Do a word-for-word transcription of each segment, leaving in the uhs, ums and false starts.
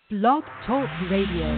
Blog Talk Radio.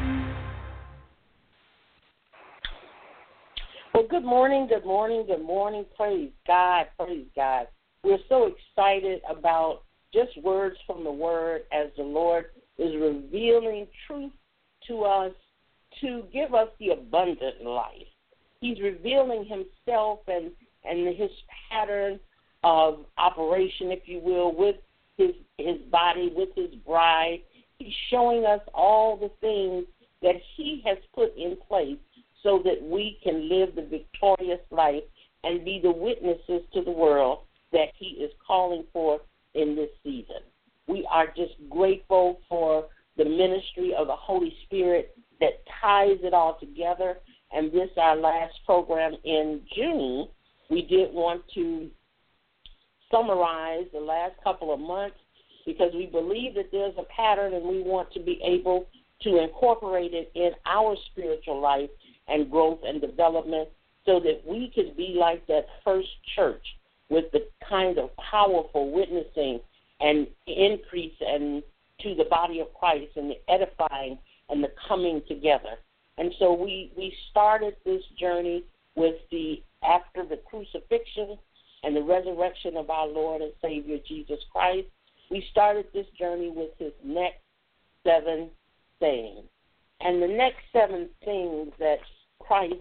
Well, good morning, good morning, good morning. Praise God, praise God. We're so excited about just words from the Word as the Lord is revealing truth to us to give us the abundant life. He's revealing himself and, and his pattern of operation, if you will, with his, his body, with his bride. He's showing us all the things that he has put in place so that we can live the victorious life and be the witnesses to the world that he is calling for in this season. We are just grateful for the ministry of the Holy Spirit that ties it all together. And this, our last program in June, we did want to summarize the last couple of months because we believe that there's a pattern and we want to be able to incorporate it in our spiritual life and growth and development so that we can be like that first church with the kind of powerful witnessing and increase and to the body of Christ and the edifying and the coming together. And so we, we started this journey with the after the crucifixion and the resurrection of our Lord and Savior Jesus Christ. We started this journey with his next seven sayings. And the next seven things that Christ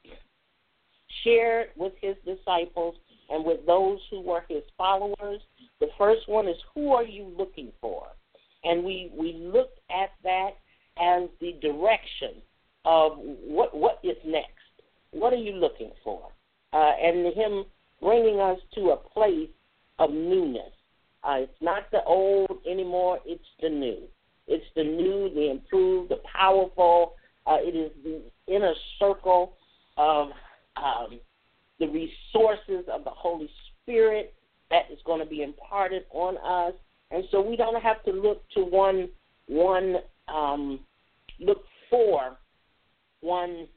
shared with his disciples and with those who were his followers, the first one is, who are you looking for? And we, we looked at that as the direction of what what is next. What are you looking for? Uh, and him bringing us to a place of newness. Uh, it's not the old anymore, it's the new. It's the new, the improved, the powerful. Uh, it is the inner circle of um, the resources of the Holy Spirit that is going to be imparted on us. And so we don't have to look to one, one um, look for one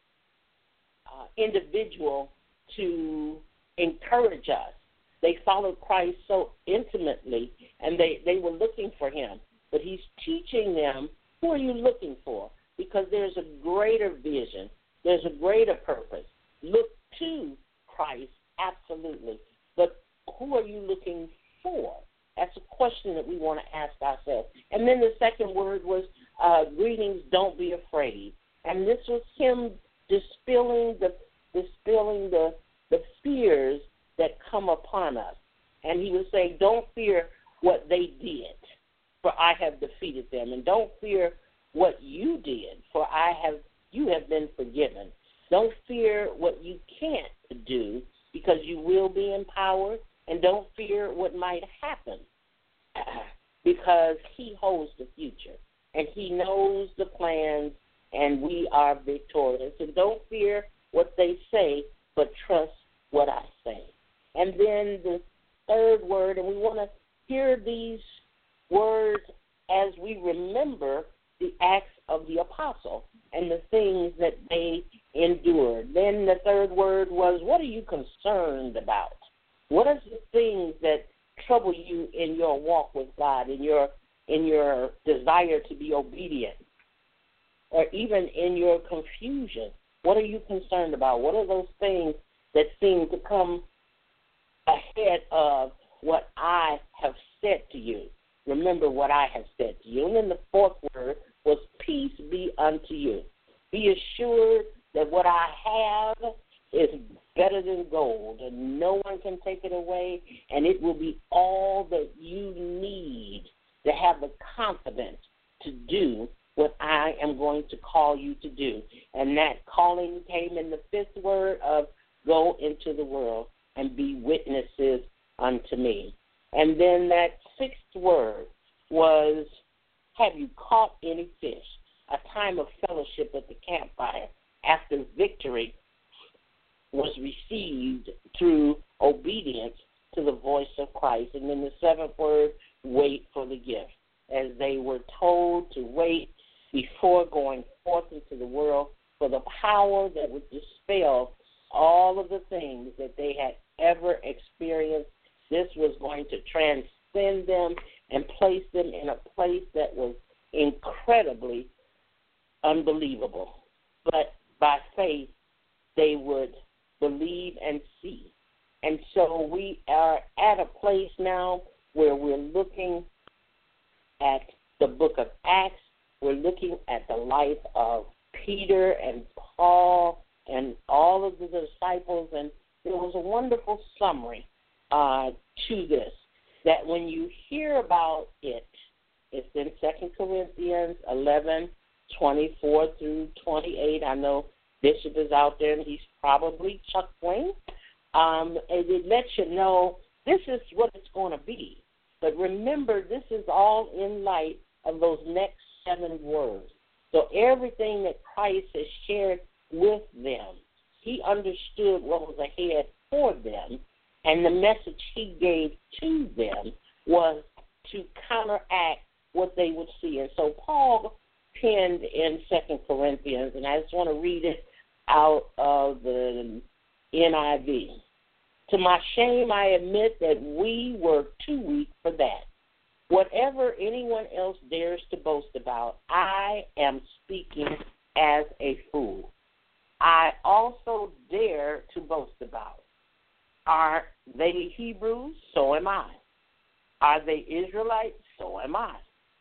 uh, individual to encourage us. They followed Christ so intimately, and they, they were looking for him. But he's teaching them, who are you looking for? Because there's a greater vision. There's a greater purpose. Look to Christ, absolutely. But who are you looking for? That's a question that we want to ask ourselves. And then the second word was, uh, greetings, don't be afraid. And this was him dispelling the dispelling the, the fears that come upon us. And he would say, don't fear what they did, for I have defeated them. And don't fear what you did, for I have you have been forgiven. Don't fear what you can't do, because you will be empowered. And don't fear what might happen, because he holds the future. And he knows the plans, and we are victorious. And don't fear what they say, but trust what I say. And then the third word, and we want to hear these words as we remember the acts of the apostle and the things that they endured. Then the third word was, what are you concerned about? What are the things that trouble you in your walk with God, in your in your desire to be obedient, or even in your confusion? What are you concerned about? What are those things that seem to come ahead of what I have said to you? Remember what I have said to you. And then the fourth word was, peace be unto you. Be assured that what I have is better than gold, and no one can take it away, and it will be all that you need to have the confidence to do what I am going to call you to do. And that calling came in the fifth word of, go into the world and be witnesses unto me. And then that sixth word was, have you caught any fish? A time of fellowship at the campfire after victory was received through obedience to the voice of Christ. And then the seventh word, wait for the gift, as they were told to wait before going forth into the world for the power that would dispel all of the things that they had ever experienced. This was going to transcend them and place them in a place that was in incredibly unbelievable. But by faith, they would believe and see. And so we are at a place now where we're looking at the book of Acts. We're looking at the life of Peter and Paul and all of the disciples. And there was a wonderful summary uh, to this, that when you hear about it, it's in Second Corinthians eleven, twenty-four through twenty-eight. I know Bishop is out there, and he's probably chuckling. Um, and it lets you know this is what it's going to be. But remember, this is all in light of those next seven words. So everything that Christ has shared with them, he understood what was ahead for them, and the message he gave to them was to counteract what they would see. And so Paul penned in Second Corinthians, and I just want to read it out of the N I V. To my shame, I admit that we were too weak for that. Whatever anyone else dares to boast about, I am speaking as a fool. I also dare to boast about. Are they Hebrews? So am I. Are they Israelites? So am I.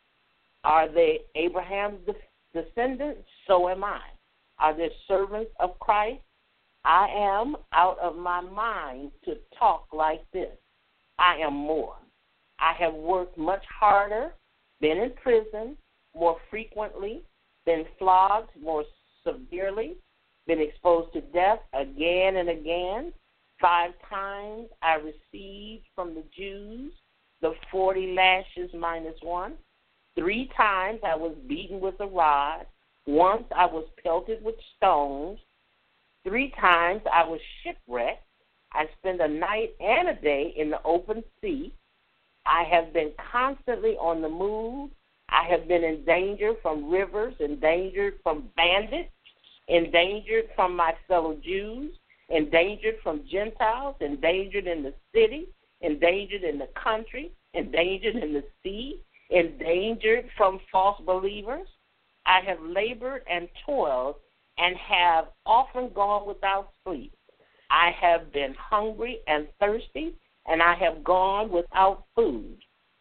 Are they Abraham's descendants? So am I. Are they servants of Christ? I am out of my mind to talk like this. I am more. I have worked much harder, been in prison more frequently, been flogged more severely, been exposed to death again and again. Five times I received from the Jews the forty lashes minus one. Three times I was beaten with a rod. Once I was pelted with stones. Three times I was shipwrecked. I spent a night and a day in the open sea. I have been constantly on the move. I have been in danger from rivers, endangered from bandits, endangered from my fellow Jews, endangered from Gentiles, endangered in the city, endangered in the country, endangered in the sea, endangered from false believers. I have labored and toiled and have often gone without sleep. I have been hungry and thirsty, and I have gone without food.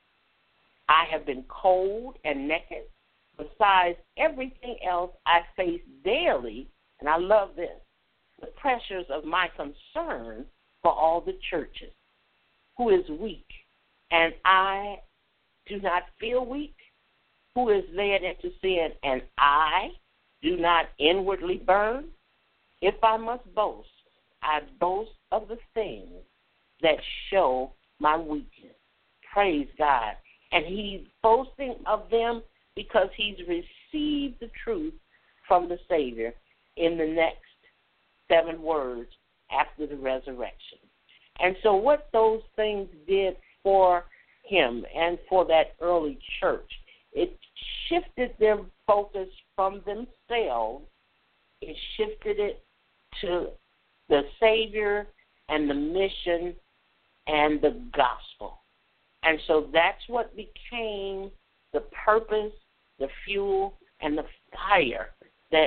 I have been cold and naked. Besides everything else, I face daily, and I love this, the pressures of my concern for all the churches. Who is weak, and I do not feel weak? Who is led into sin, and I do not inwardly burn? If I must boast, I boast of the things that show my weakness. Praise God. And he's boasting of them because he's received the truth from the Savior in the next seven words after the resurrection. And so what those things did for him and for that early church, it shifted their focus from themselves. It shifted it to the Savior and the mission and the gospel. And so that's what became the purpose, the fuel, and the fire that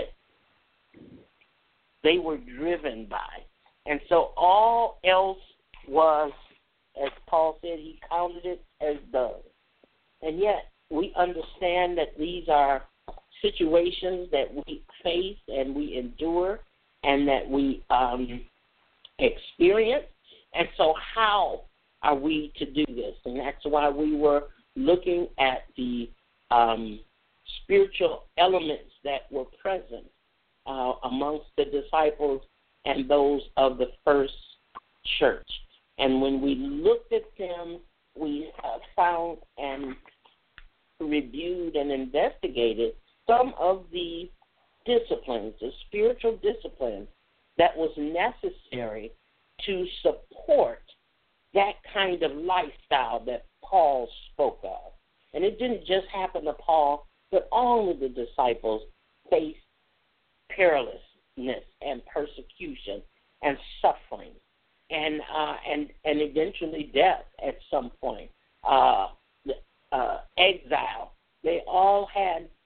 they were driven by. And so all else was, as Paul said, he counted it as done. And yet we understand that these are situations that we face and we endure and that we um, experience. And so how are we to do this? And that's why we were looking at the um, spiritual elements that were present uh, amongst the disciples and those of the first church. And when we looked at them, we uh, found and reviewed and investigated some of the disciplines, the spiritual disciplines that was necessary to support that kind of lifestyle that Paul spoke of. And it didn't just happen to Paul, but all of the disciples faced perilousness and persecution and suffering and uh, and, and eventually death at some point, uh, uh, exile. They all had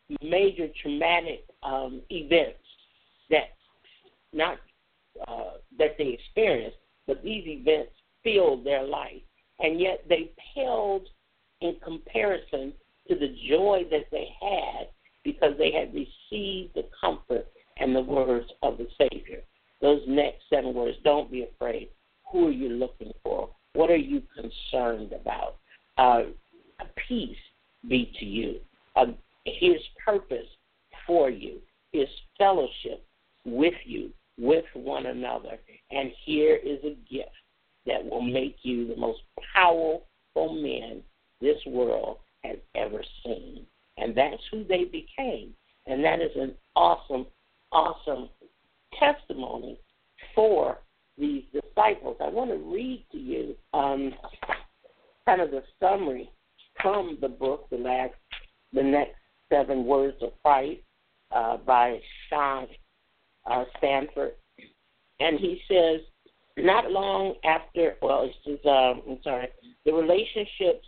major traumatic um, events that not uh, that they experienced, but these events filled their life, and yet they paled in comparison to the joy that they had because they had received the comfort and the words of the Savior. Those next seven words, don't be afraid. Who are you looking for? What are you concerned about? Uh, peace be to you. Uh, his purpose for you, his fellowship with you, with one another. And here is a gift that will make you the most powerful men this world has ever seen. And that's who they became. And that is an awesome, awesome testimony for these disciples. I want to read to you um, kind of the summary from the book, the last, the next seven words of Christ, uh, by Sean uh, Stanford. And he says, not long after, well, it's just, um, I'm sorry, the relationships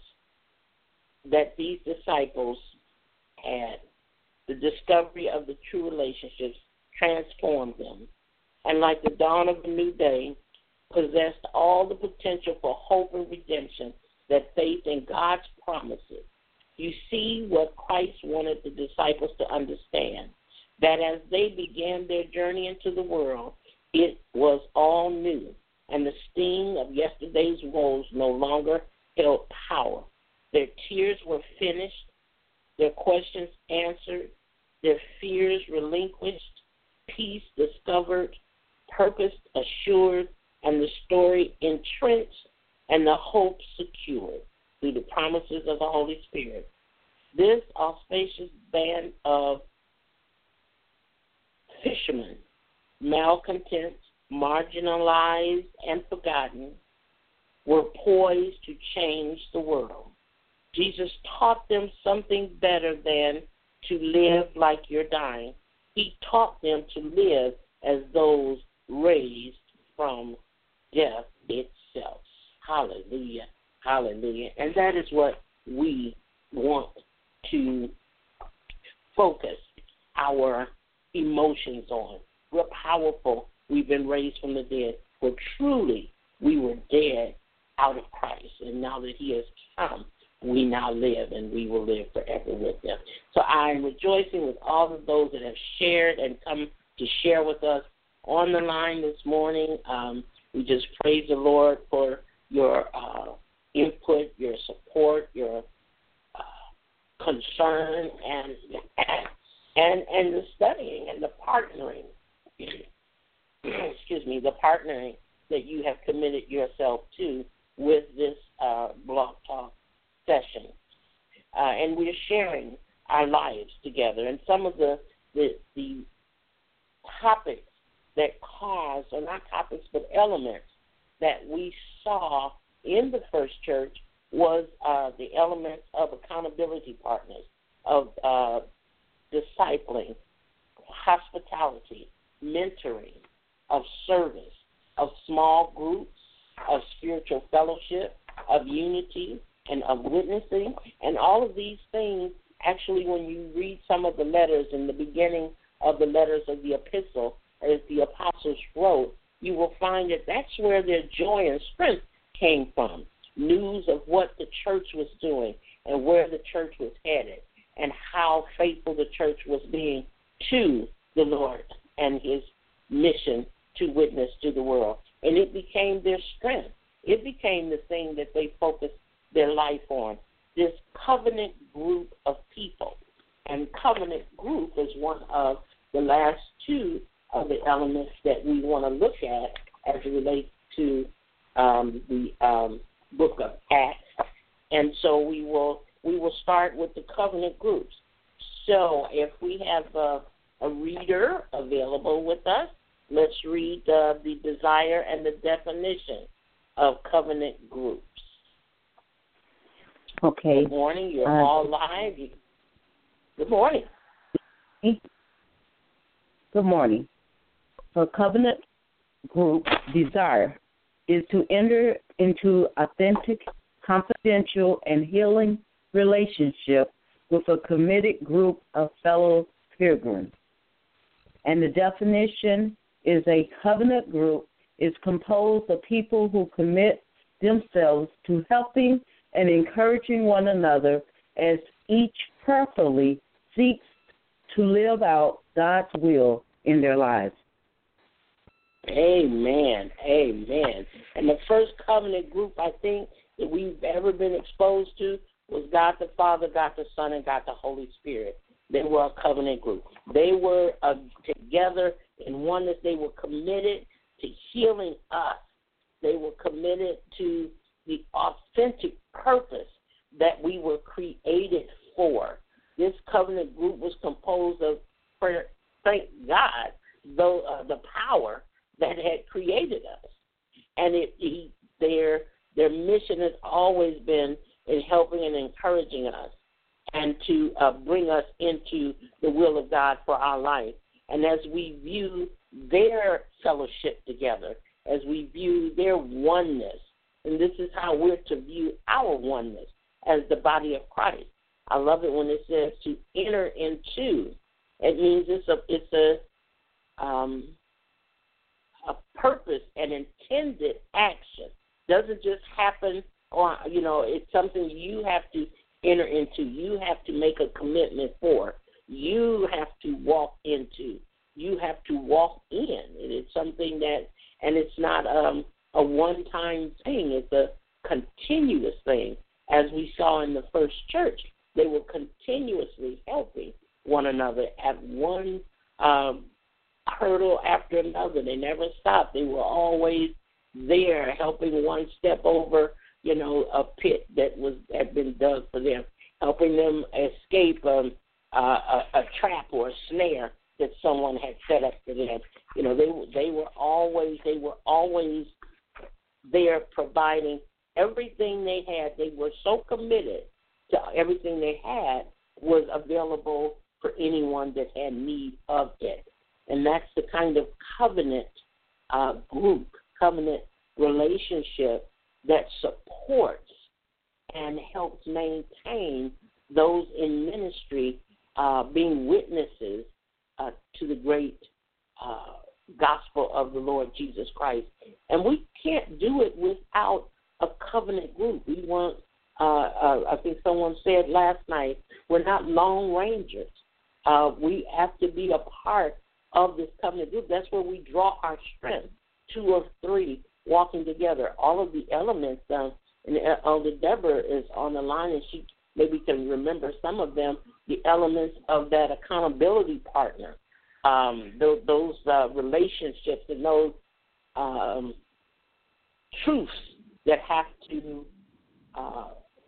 that these disciples had, the discovery of the true relationships transformed them, and like the dawn of a new day, possessed all the potential for hope and redemption that faith in God's promises. You see what Christ wanted the disciples to understand, that as they began their journey into the world, it was all new, and the sting of yesterday's woes no longer held power. Their tears were finished, their questions answered, their fears relinquished, peace discovered, purpose assured, and the story entrenched, and the hope secured through the promises of the Holy Spirit. This auspicious band of fishermen, malcontents, marginalized, and forgotten, were poised to change the world. Jesus taught them something better than to live like you're dying. He taught them to live as those raised from death itself. Hallelujah. Hallelujah. And that is what we want to focus our emotions on. We're powerful. We've been raised from the dead. But truly, we were dead out of Christ. And now that he has come, we now live, and we will live forever with him. So I am rejoicing with all of those that have shared and come to share with us on the line this morning. Um, we just praise the Lord for your uh, input, your support, your uh, concern, and and and the studying and the partnering. Excuse me, the partnering that you have committed yourself to with this uh, Blog Talk session. Uh, and we're sharing our lives together. And some of the, the the topics that caused, or not topics, but elements that we saw in the first church was uh, the elements of accountability partners, of uh, discipling, hospitality, mentoring, of service, of small groups, of spiritual fellowship, of unity, and of witnessing. And all of these things, actually, when you read some of the letters in the beginning of the letters of the epistle, as the apostles wrote, you will find that that's where their joy and strength came from. News of what the church was doing and where the church was headed and how faithful the church was being to the Lord and his mission to witness to the world. And it became their strength. It became the thing that they focused their life on, this covenant group of people. And covenant group is one of the last two of the elements that we want to look at as it relates to um, the um, book of Acts. And so we will we will start with the covenant groups. So if we have a, a reader available with us, let's read uh, the desire and the definition of covenant groups. Okay. Good morning. You're uh, all live. Good morning. Good morning. A covenant group desire is to enter into authentic, confidential, and healing relationship with a committed group of fellow pilgrims. And the definition is a covenant group is composed of people who commit themselves to helping and encouraging one another as each prayerfully seeks to live out God's will in their lives. Amen. Amen. And the first covenant group, I think, that we've ever been exposed to was God the Father, God the Son, and God the Holy Spirit. They were a covenant group. They were uh, together in oneness. They were committed to healing us. They were committed to the authentic purpose that we were created for. This covenant group was composed of, thank God, though uh, the power that had created us. And it, he, their their mission has always been in helping and encouraging us and to uh, bring us into the will of God for our life. And as we view their fellowship together, as we view their oneness, and this is how we're to view our oneness as the body of Christ. I love it when it says to enter into. It means it's a it's a um, a purpose and intended action. Doesn't just happen, or you know, it's something you have to enter into. You have to make a commitment for. You have to walk into. You have to walk in. It is something that, and it's not um, a one-time thing. It's a continuous thing. As we saw in the first church, they were continuously helping one another at one um, hurdle after another. They never stopped. They were always there helping one step over, you know, a pit that was had been dug for them, helping them escape um, uh, a, a trap or a snare that someone had set up for them. You know, they they were always they were always there providing everything they had. They were so committed to everything they had was available for anyone that had need of it. And that's the kind of covenant uh, group, covenant relationship that supports and helps maintain those in ministry uh, being witnesses uh, to the great uh, gospel of the Lord Jesus Christ. And we can't do it without a covenant group. We want, uh, uh, I think someone said last night, we're not lone rangers. Uh, we have to be a part of this covenant group. That's where we draw our strength, two or three walking together. All of the elements, um, and Elder Deborah is on the line, and she maybe can remember some of them, the elements of that accountability partner, um, those, those uh, relationships and those um, truths that have to... Uh,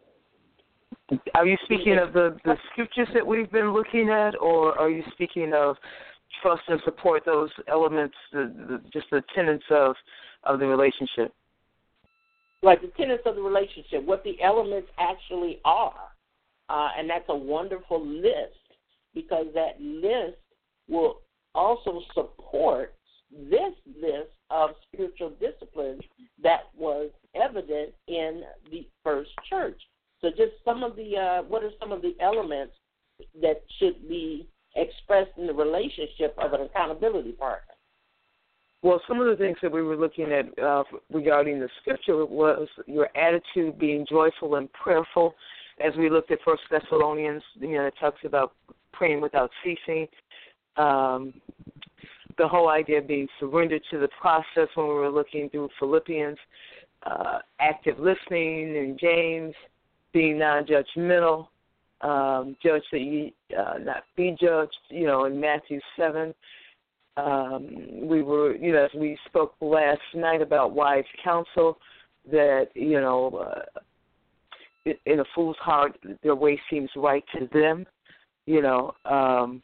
Are you speaking of the, the scriptures that we've been looking at, or are you speaking of trust and support, those elements, the, the, just the tenets of, of the relationship? Right, the tenets of the relationship, what the elements actually are. Uh, and that's a wonderful list, because that list will also support this list of spiritual disciplines that was evident in the first church. So just some of the, uh, what are some of the elements that should be expressed in the relationship of an accountability partner? Well, some of the things that we were looking at uh, regarding the scripture was your attitude being joyful and prayerful. As we looked at First Thessalonians, you know, it talks about praying without ceasing. Um, the whole idea of being surrendered to the process when we were looking through Philippians, uh, active listening in James, being non-judgmental, um, judge that you uh, not be judged, you know, in Matthew seven. Um, we were, you know, as we spoke last night about wise counsel, that, you know, uh, in a fool's heart, their way seems right to them, you know, um,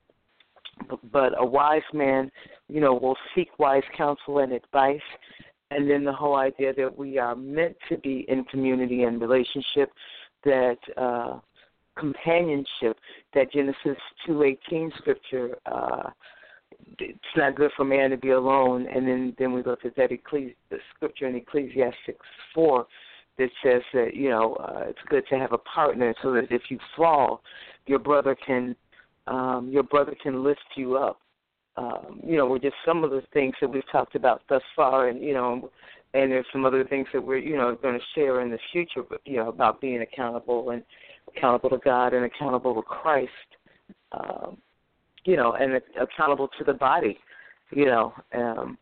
but a wise man, you know, will seek wise counsel and advice. And then the whole idea that we are meant to be in community and relationship, that uh, companionship, that Genesis two eighteen scripture, uh, it's not good for man to be alone. And then, then we look at that Ecclesi- the scripture in Ecclesiastes four that says that, you know, uh, it's good to have a partner so that if you fall, your brother can um, your brother can lift you up. Um, you know, were just some of the things that we've talked about thus far, and you know, and there's some other things that we're you know going to share in the future. But you know, about being accountable and accountable to God and accountable to Christ. Um, you know, and accountable to the body. You know, um,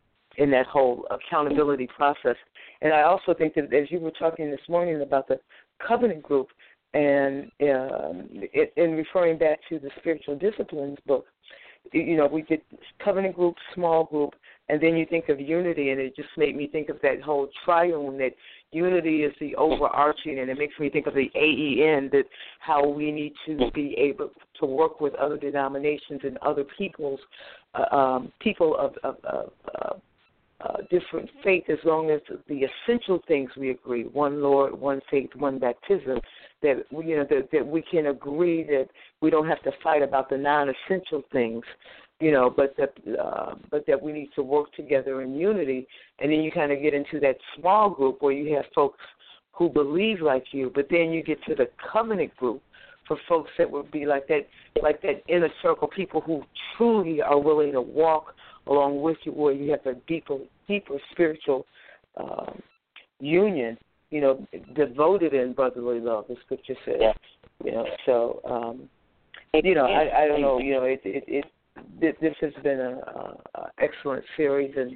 in that whole accountability process. And I also think that as you were talking this morning about the covenant group, and um, it, in referring back to the Spiritual Disciplines book, you know, we did covenant group, small group, and then you think of unity, and it just made me think of that whole triune, that unity is the overarching, and it makes me think of the A E N, that how we need to be able to work with other denominations and other peoples, uh, um, people of, of, of uh, Uh, different faith, as long as the essential things we agree, one Lord, one faith, one baptism, that you know that, that we can agree that we don't have to fight about the non-essential things, you know, but that uh, but that we need to work together in unity. And then you kind of get into that small group where you have folks who believe like you, but then you get to the covenant group for folks that would be like that, like that inner circle, people who truly are willing to walk along with you, where you have a deeper, deeper spiritual um, union, you know, devoted in brotherly love, the scripture says. Yeah. You know, so, um, you know, I, I don't know, you know, it, it, it this has been an excellent series, and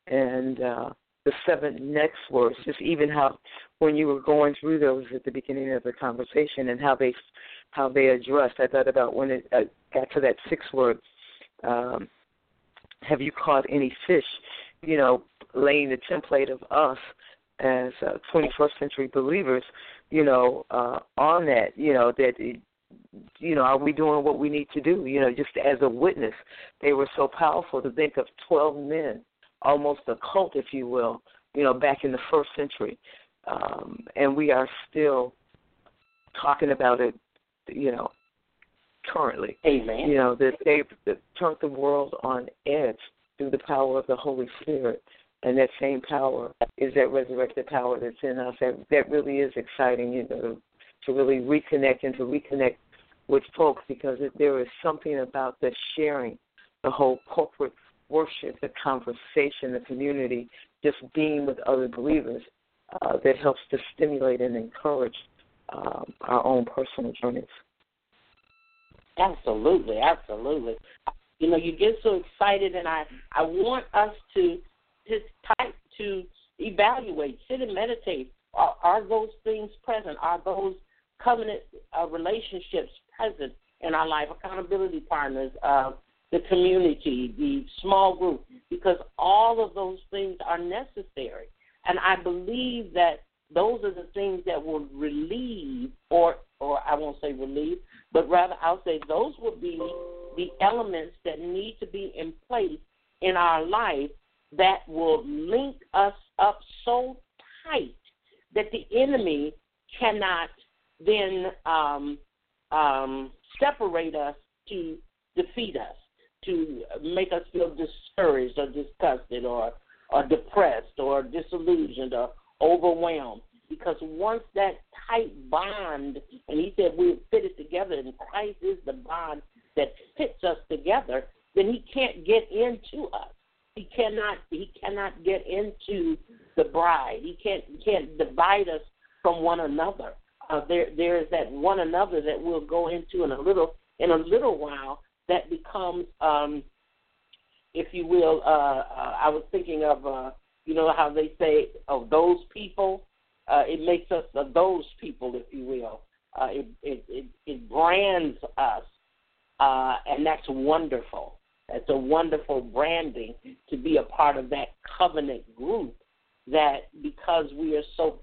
and uh, the seven next words, just even how when you were going through those at the beginning of the conversation and how they how they addressed, I thought about when it uh, got to that sixth word. Um, Have you caught any fish? You know, laying the template of us as uh, twenty-first century believers, you know, uh, on that, you know, that, it, you know, are we doing what we need to do? You know, just as a witness. They were so powerful to think of twelve men, almost a cult, if you will, you know, back in the first century. Um, and we are still talking about it, you know, currently. Amen. You know, that they've turned the world on edge through the power of the Holy Spirit. And that same power is that resurrected power that's in us. That, that really is exciting, you know, to, to really reconnect and to reconnect with folks, because it, there is something about the sharing, the whole corporate worship, the conversation, the community, just being with other believers uh, that helps to stimulate and encourage um, our own personal journeys. Absolutely, absolutely. You know, you get so excited, and I, I want us to just type to evaluate, sit and meditate. Are, are those things present? Are those covenant uh, relationships present in our life? Accountability partners, uh, the community, the small group, because all of those things are necessary. And I believe that those are the things that will relieve, or or I won't say relieve, but rather I'll say those will be the elements that need to be in place in our life that will link us up so tight that the enemy cannot then um, um, separate us to defeat us, to make us feel discouraged or disgusted or, or depressed or disillusioned or overwhelmed. Because once that tight bond, and he said we're fitted together, and Christ is the bond that fits us together, then he can't get into us. He cannot. He cannot get into the bride. He can't. He can't divide us from one another. Uh, there, there is that one another that we'll go into in a little, in a little while. That becomes, um, if you will. Uh, uh, I was thinking of, uh, you know, how they say of those people. Uh, it makes us uh, those people, if you will. Uh, it, it, it, it brands us, uh, and that's wonderful. That's a wonderful branding to be a part of that covenant group, that because we are so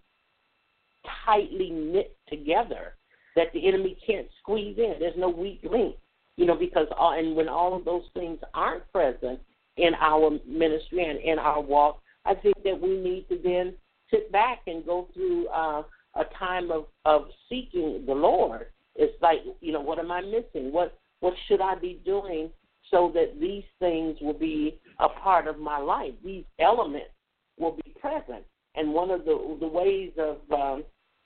tightly knit together that the enemy can't squeeze in. There's no weak link, you know, because all, and when all of those things aren't present in our ministry and in our walk, I think that we need to then sit back and go through uh, a time of, of seeking the Lord. It's like, you know, what am I missing? What what should I be doing so that these things will be a part of my life? These elements will be present. And one of the the ways of um,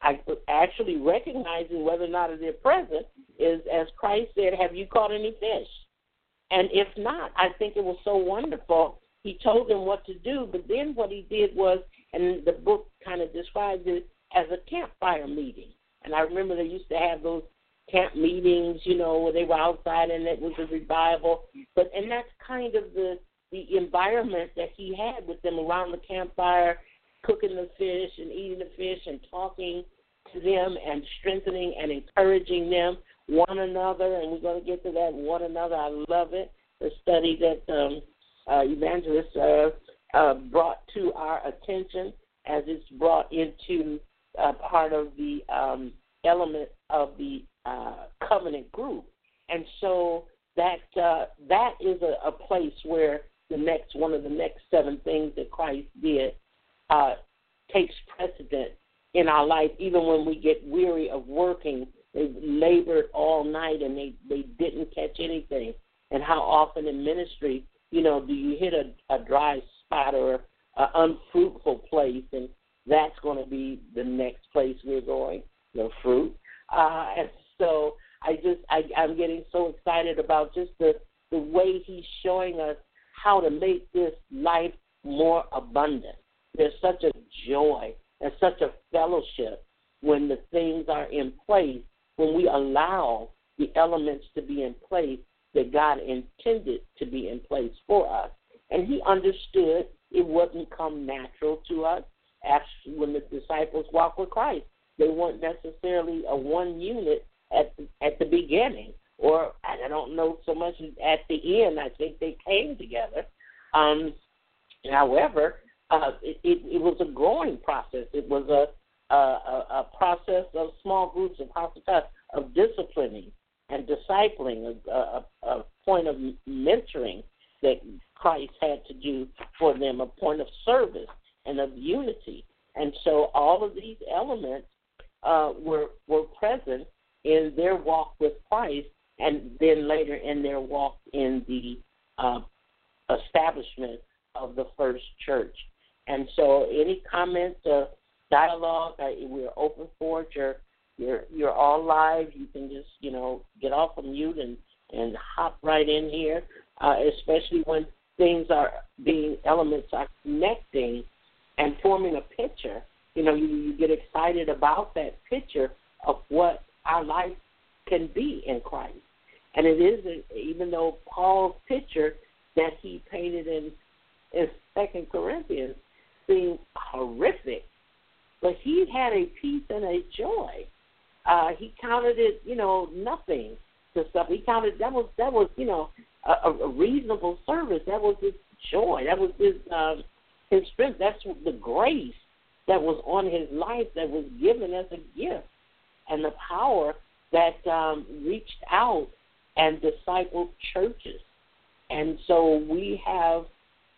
I actually recognizing whether or not they're present is, as Christ said, have you caught any fish? And if not, I think it was so wonderful. He told them what to do, but then what he did was, and the book kind of describes it as a campfire meeting. And I remember they used to have those camp meetings, you know, where they were outside and it was a revival. But and that's kind of the the environment that he had with them around the campfire, cooking the fish and eating the fish and talking to them and strengthening and encouraging them, one another. And we're going to get to that, one another. I love it. The study that um, uh, Evangelist uh, uh, brought to our attention as it's brought into uh, part of the um, element of the uh, covenant group. And so that uh, that is a, a place where the next one of the next seven things that Christ did uh, takes precedent in our life, even when we get weary of working. They labored all night and they, they didn't catch anything. And how often in ministry, you know, do you hit a, a dry spot or an unfruitful place, and that's going to be the next place we're going, the fruit. Uh, and so I just, I, I'm getting so excited about just the, the way he's showing us how to make this life more abundant. There's such a joy and such a fellowship when the things are in place, when we allow the elements to be in place that God intended to be in place for us. And he understood it wouldn't come natural to us. Actually, when the disciples walked with Christ, they weren't necessarily a one unit at the, at the beginning, or I don't know so much at the end. I think they came together. Um, however, uh, it, it, it was a growing process. It was a, a, a process of small groups, a process of disciplining and discipling, a, a, a point of mentoring that Christ had to do for them, a point of service and of unity. And so all of these elements uh, were were present in their walk with Christ, and then later in their walk in the uh, establishment of the first church. And so any comments or dialogue, uh, we're open for it. You're, you're, you're all live. You can just, you know, get off of mute and, and hop right in here, uh, especially when things are being, elements are connecting and forming a picture. You know, you, you get excited about that picture of what our life can be in Christ. And it isn't, even though Paul's picture that he painted in, in Second Corinthians seemed horrific, but he had a peace and a joy. Uh, he counted it, you know, nothing to stuff. He counted that was that was you know a, a reasonable service. That was his joy. That was his um, his strength. That's the grace that was on his life that was given as a gift, and the power that um, reached out and discipled churches. And so we have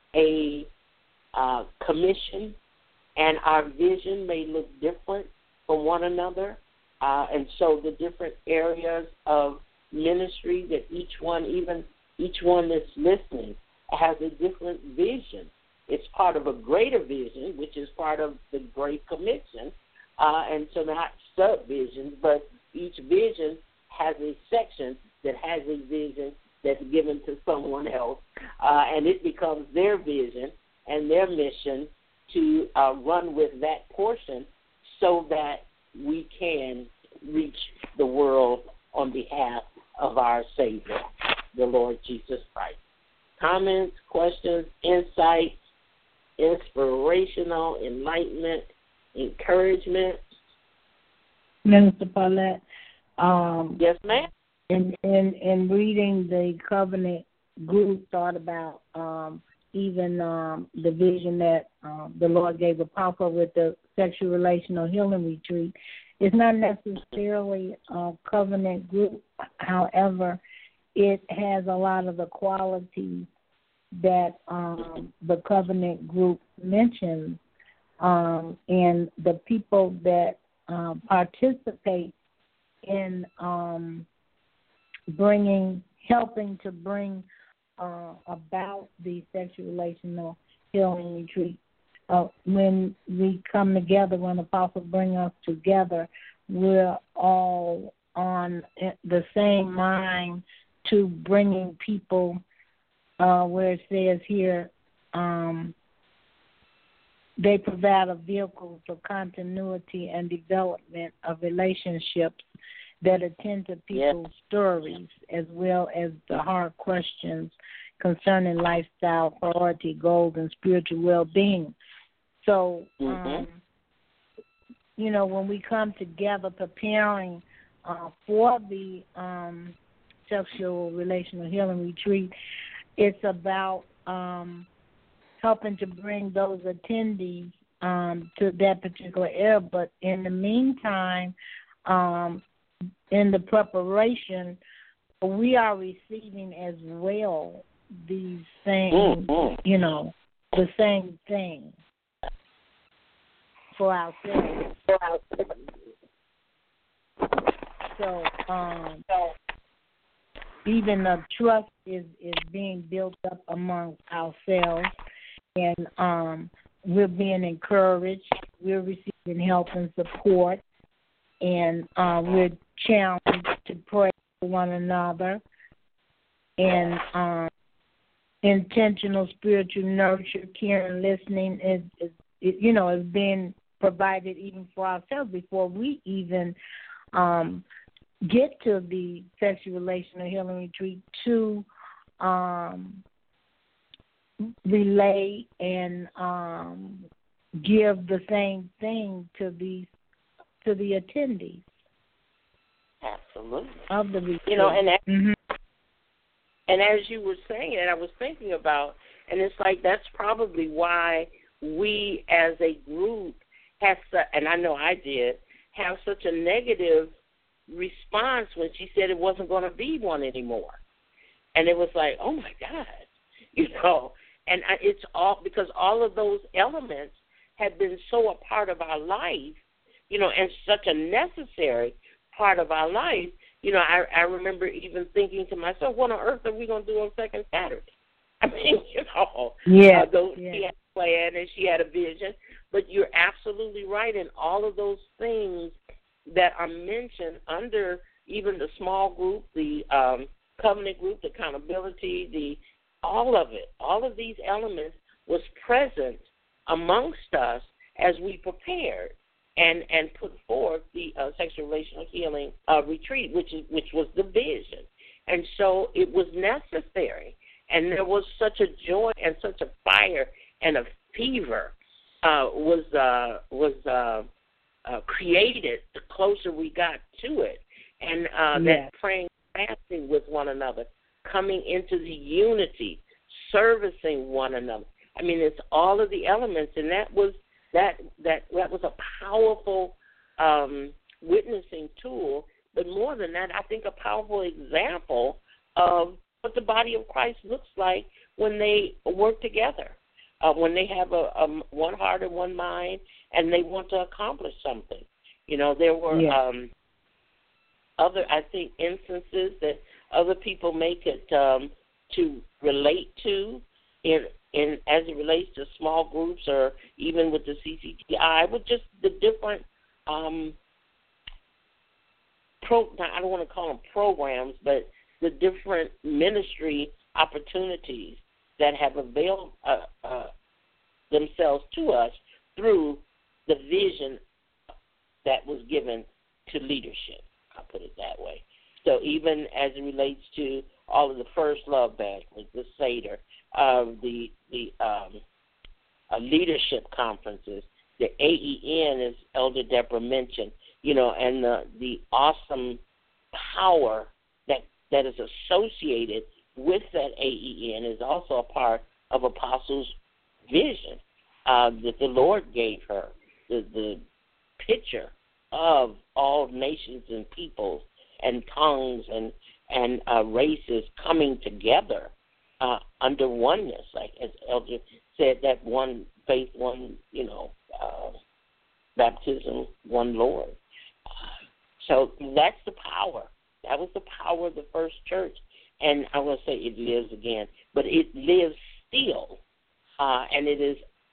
a uh, commission, and our vision may look different from one another. Uh, and so the different areas of ministry that each one, even each one that's listening, has a different vision. It's part of a greater vision, which is part of the Great Commission. Uh, and so not subvisions, but each vision has a section that has a vision that's given to someone else, uh, and it becomes their vision and their mission to uh, run with that portion so that we can reach the world on behalf of our Savior, the Lord Jesus Christ. Comments, questions, insights, inspirational, enlightenment, encouragement? Minister Paulette. Um, yes, ma'am. In, in in reading the covenant group, thought about um, even um, the vision that um, the Lord gave Apostle with the sexual relational healing retreat. It's not necessarily a covenant group. However, it has a lot of the qualities that um, the covenant group mentions, um, and the people that um, participate in um, bringing, helping to bring uh, about the sexual relational healing retreat uh, when we come together, when apostles bring us together, we're all on the same mind to bringing people, uh, where it says here, um, they provide a vehicle for continuity and development of relationships that attend to people's yes. stories, as well as the hard questions concerning lifestyle, priority, goals, and spiritual well-being. So, mm-hmm. um, you know, when we come together preparing uh, for the um, sexual relational healing retreat, it's about um, helping to bring those attendees um, to that particular area. But in the meantime, um, in the preparation, we are receiving as well these same, mm-hmm. you know, the same thing for ourselves. So, um, even the trust is, is being built up among ourselves, and um, we're being encouraged. We're receiving help and support, and uh, we're challenged to pray for one another, and um, intentional spiritual nurture, care, and listening is, is, you know, is being provided even for ourselves before we even um, get to the sexual relational healing retreat to um, relay and um, give the same thing to the to the attendees. Absolutely. Of the retreat. You know, and that, mm-hmm. and as you were saying it, I was thinking about, and it's like that's probably why we as a group have, and I know I did, have such a negative response when she said it wasn't going to be one anymore. And it was like, oh, my God, you know. And I, it's all because all of those elements have been so a part of our life, you know, and such a necessary part of our life. You know, I, I remember even thinking to myself, what on earth are we going to do on second Saturday? I mean, you know, yeah, uh, though yeah. she had a plan and she had a vision. But you're absolutely right in all of those things that are mentioned under even the small group, the um, covenant group, the accountability, the all of it, all of these elements was present amongst us as we prepared and, and put forth the uh, sexual relational healing uh, retreat, which is which was the vision. And so it was necessary, and there was such a joy and such a fire and a fever uh, was uh, was uh, uh, created the closer we got to it, and uh, yeah. that praying, fasting with one another, coming into the unity, servicing one another. I mean, it's all of the elements, and that was that that that was a powerful um, witnessing tool. But more than that, I think a powerful example of what the body of Christ looks like when they work together, uh, when they have a, a one heart and one mind, and they want to accomplish something. You know, there were yeah. um, other, I think, instances that other people make it um, to relate to in in as it relates to small groups or even with the C C T I, with just the different um, pro. I don't want to call them programs, but the different ministry opportunities that have availed uh, uh, themselves to us through the vision that was given to leadership. I'll put it that way. So even as it relates to all of the first love banquets, the Seder, uh, the the um, uh, leadership conferences, the A E N, as Elder Deborah mentioned, you know, and the the awesome power that that is associated with that A E N is also a part of Apostles' vision uh, that the Lord gave her, the the picture of all nations and peoples and tongues and and uh, races coming together uh, under oneness, like as Elder said, that one faith, one you know, uh, baptism, one Lord. Uh, so that's the power. That was the power of the first church, and I want to say it lives again, but it lives still, uh, and it is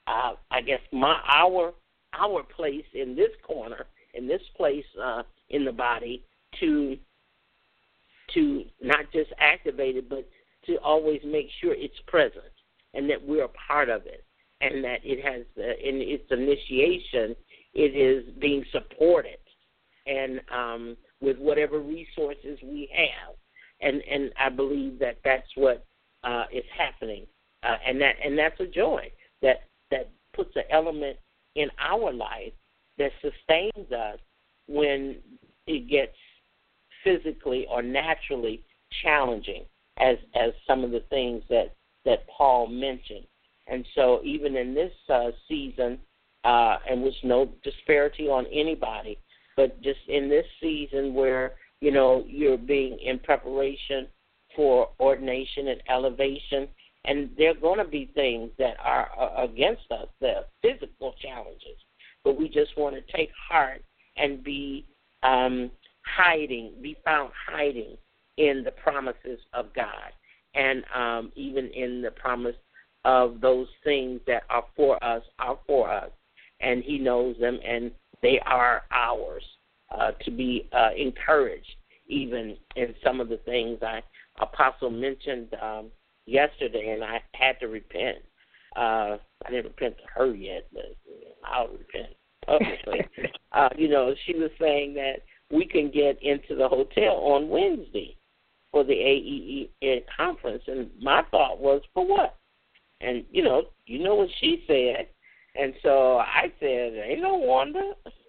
uh, I guess, my our our place in this corner, in this place uh, in the body, to to not just activate it, but to always make sure it's present and that we're a part of it, and that it has uh, in its initiation, it is being supported, and um, with whatever resources we have, and and I believe that that's what uh, is happening, uh, and that and that's a joy that that puts an element in our life that sustains us when it gets physically or naturally challenging, as as some of the things that, that Paul mentioned. And so even in this uh, season, uh, and with no disparity on anybody, but just in this season where, you know, you're being in preparation for ordination and elevation, and there are going to be things that are uh, against us, the physical challenges, but we just want to take heart and be um, hiding, be found hiding in the promises of God, and um, even in the promise of those things that are for us, are for us, and He knows them, and they are ours, uh, to be uh, encouraged, even in some of the things I Apostle mentioned um, yesterday, and I had to repent. Uh, I didn't repent to her yet, but I'll repent publicly. uh, you know, she was saying that we can get into the hotel on Wednesday for the A E E conference, and my thought was, for what? And, you know, you know what she said, and so I said, ain't no wonder,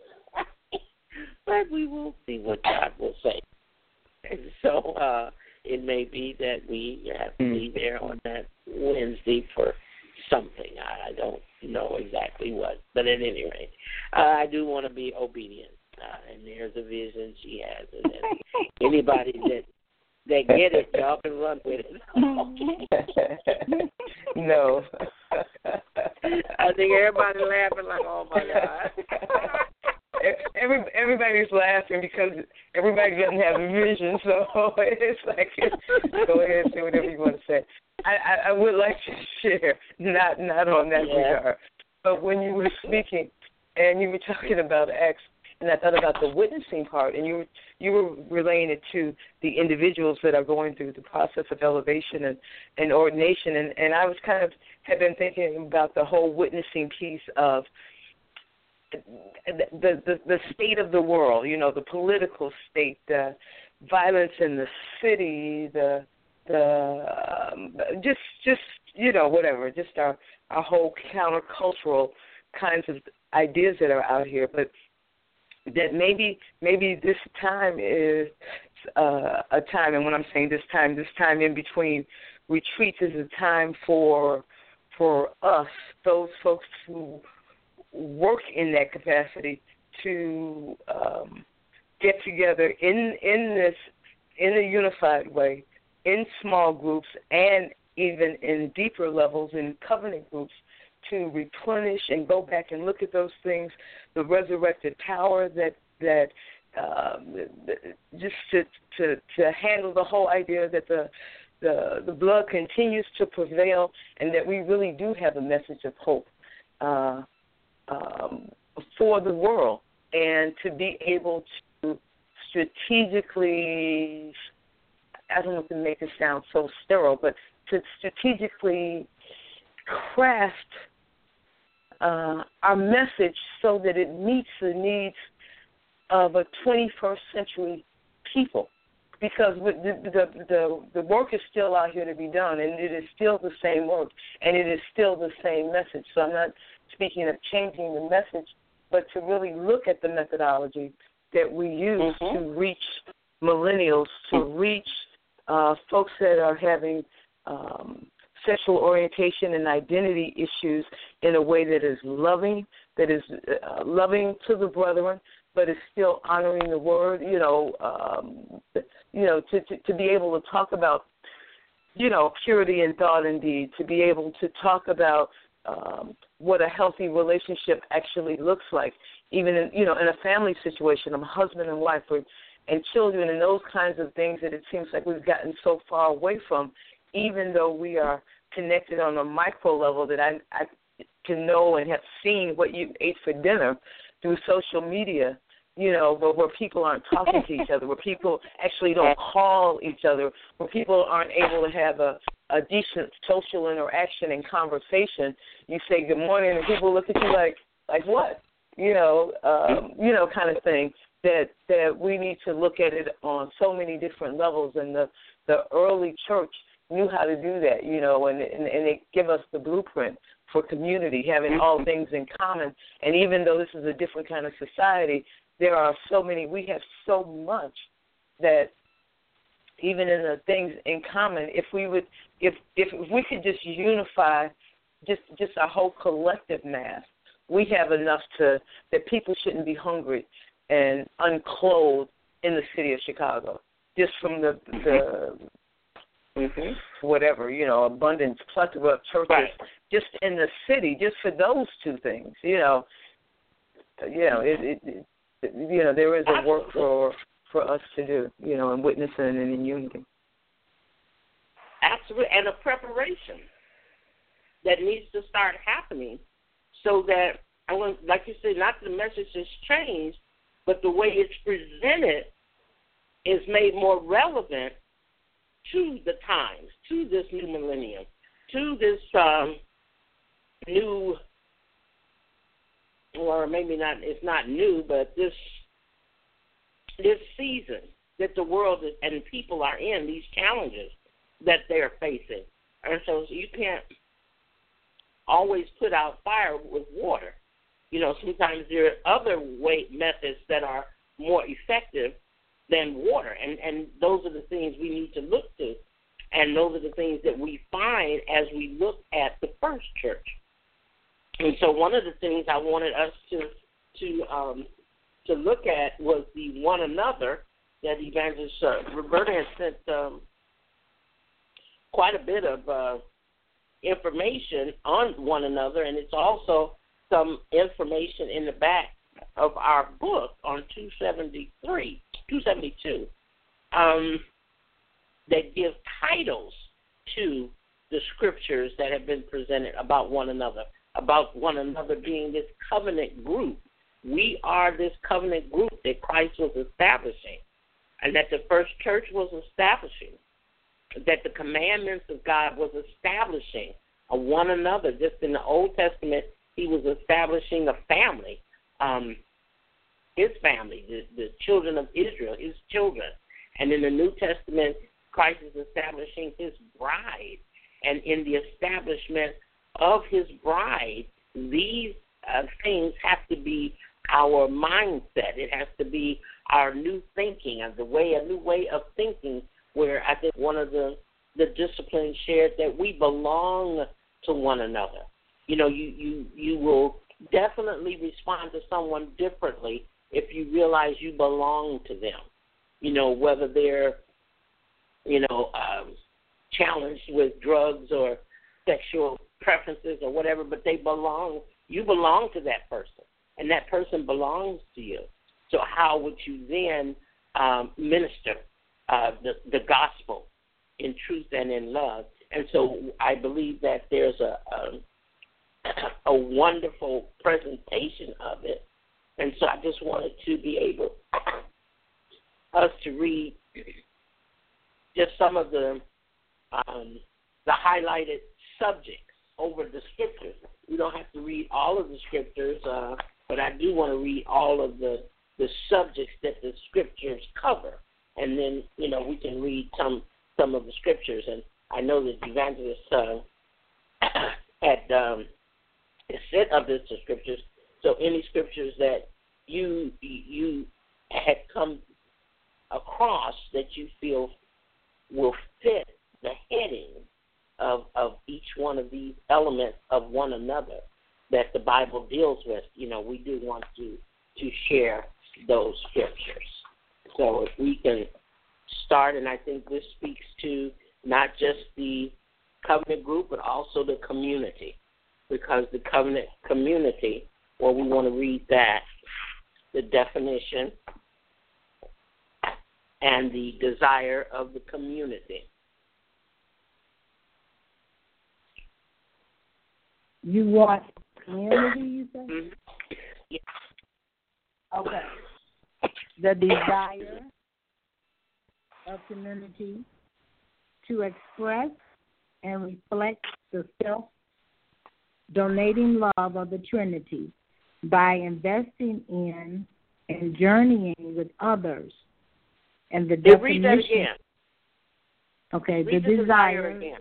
but we will see what God will say. And so uh, it may be that we have to be there on that Wednesday for something. I don't know exactly what, but at any rate, uh, I do want to be obedient. Uh, and there's a vision she has, and anybody that that get it, y'all can run with it. No. I think everybody's laughing like, oh my God. Every, everybody's laughing because everybody doesn't have a vision, so it's like, go ahead and say whatever you want to say. I, I, I would like to share, not not on that yeah. regard, but when you were speaking and you were talking about Acts, and I thought about the witnessing part, and you were, you were relaying it to the individuals that are going through the process of elevation and, and ordination, and, and I was kind of had been thinking about the whole witnessing piece of the, the the state of the world, you know, the political state, the violence in the city, the the um, just just you know whatever, just our our whole countercultural kinds of ideas that are out here, but that maybe maybe this time is uh, a time, and when I'm saying this time, this time in between retreats is a time for for us, those folks who work in that capacity, to um, get together in in this in a unified way, in small groups, and even in deeper levels in covenant groups, to replenish and go back and look at those things, the resurrected power that that um, just to, to to handle the whole idea that the the the blood continues to prevail, and that we really do have a message of hope uh, um, for the world, and to be able to strategically, I don't know if to make it sound so sterile, but to strategically craft Uh, our message so that it meets the needs of a twenty-first century people, because the, the the the work is still out here to be done, and it is still the same work, and it is still the same message. So I'm not speaking of changing the message, but to really look at the methodology that we use mm-hmm. to reach millennials, to reach uh, folks that are having um, sexual orientation and identity issues in a way that is loving, that is uh, loving to the brethren, but is still honoring the word. You know, um, you know, to, to to be able to talk about, you know, purity in thought and deed, to be able to talk about um, what a healthy relationship actually looks like, even in, you know, in a family situation, a husband and wife, or, and children, and those kinds of things that it seems like we've gotten so far away from, even though we are connected on a micro level that I, I to know and have seen what you ate for dinner through social media, you know, where, where people aren't talking to each other, where people actually don't call each other, where people aren't able to have a, a decent social interaction and conversation. You say good morning, and people look at you like, like what? You know, um, you know, kind of thing. That that we need to look at it on so many different levels, and the the early church knew how to do that, you know, and and, and it give us the blueprint for community, having all things in common. And even though this is a different kind of society, there are so many, we have so much that even in the things in common, if we would, if if we could just unify just just a whole collective mass, we have enough to, that people shouldn't be hungry and unclothed in the city of Chicago, just from the the mm-hmm. whatever, you know, abundance, plethora of churches, right. just in the city, just for those two things, you know, you know, it, it, it you know, there is a work for for us to do, you know, in witnessing and in unity. Absolutely, and a preparation that needs to start happening, so that I want, like you said, not the message has changed, but the way it's presented is made more relevant to the times, to this new millennium, to this um, new, or maybe not, it's not new, but this this season that the world is, and people are in, these challenges that they're facing. And so you can't always put out fire with water. You know, sometimes there are other way methods that are more effective than water, and, and those are the things we need to look to, and those are the things that we find as we look at the first church. And so one of the things I wanted us to to um, to look at was the one another that Evangelist uh, Roberta has sent um, quite a bit of uh, information on one another, and it's also some information in the back of our book on two seventy-three, two seventy-two, um, that give titles to the scriptures that have been presented about one another, about one another being this covenant group. We are this covenant group that Christ was establishing, and that the first church was establishing, that the commandments of God was establishing a one another. Just in the Old Testament, he was establishing a family, um, his family, the, the children of Israel, his children. And in the New Testament, Christ is establishing his bride. And in the establishment of his bride, these uh, things have to be our mindset. It has to be our new thinking, and the way, a new way of thinking, where I think one of the, the disciplines shared that we belong to one another. You know, you, you, you will definitely respond to someone differently if you realize you belong to them. You know, whether they're, you know, um, challenged with drugs or sexual preferences or whatever, but they belong, you belong to that person, and that person belongs to you. So how would you then um, minister uh, the, the gospel in truth and in love? And so I believe that there's a, a a wonderful presentation of it. And so I just wanted to be able us to read just some of the um, the highlighted subjects over the scriptures. We don't have to read all of the scriptures, uh, but I do want to read all of the, the subjects that the scriptures cover. And then, you know, we can read some some of the scriptures. And I know that Evangelist uh, had um, set of this to scriptures. So any scriptures that you you had come across that you feel will fit the heading of of each one of these elements of one another that the Bible deals with, you know, we do want to to share those scriptures. So if we can start, and I think this speaks to not just the covenant group, but also the community, because the covenant community, well, we want to read that, the definition and the desire of the community. You want community, you say? Mm-hmm. Yeah. Okay. The desire of community to express and reflect the self-donating love of the Trinity by investing in and journeying with others. And the yeah, definition. Read that again. Okay, read the, the desire. desire again.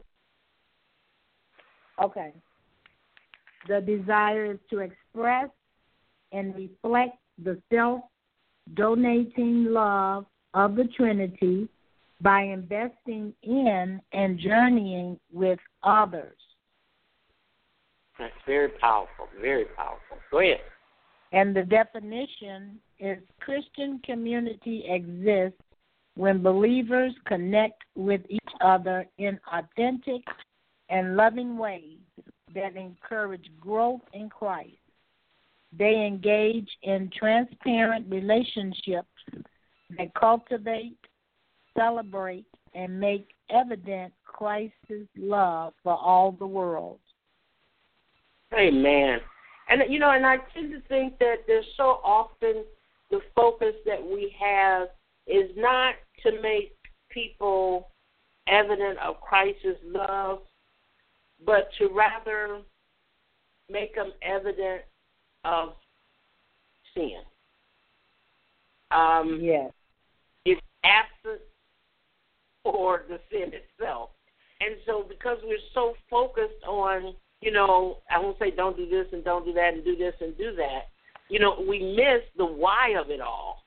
Okay. The desire is to express and reflect the self-donating love of the Trinity by investing in and journeying with others. That's very powerful, very powerful. Go ahead. And the definition is Christian community exists when believers connect with each other in authentic and loving ways that encourage growth in Christ. They engage in transparent relationships that cultivate, celebrate, and make evident Christ's love for all the world. Amen. And, you know, and I tend to think that there's so often the focus that we have is not to make people evident of Christ's love, but to rather make them evident of sin. Um, yes. It's absent or the sin itself. And so because we're so focused on, you know, I won't say don't do this and don't do that and do this and do that, you know, we miss the why of it all.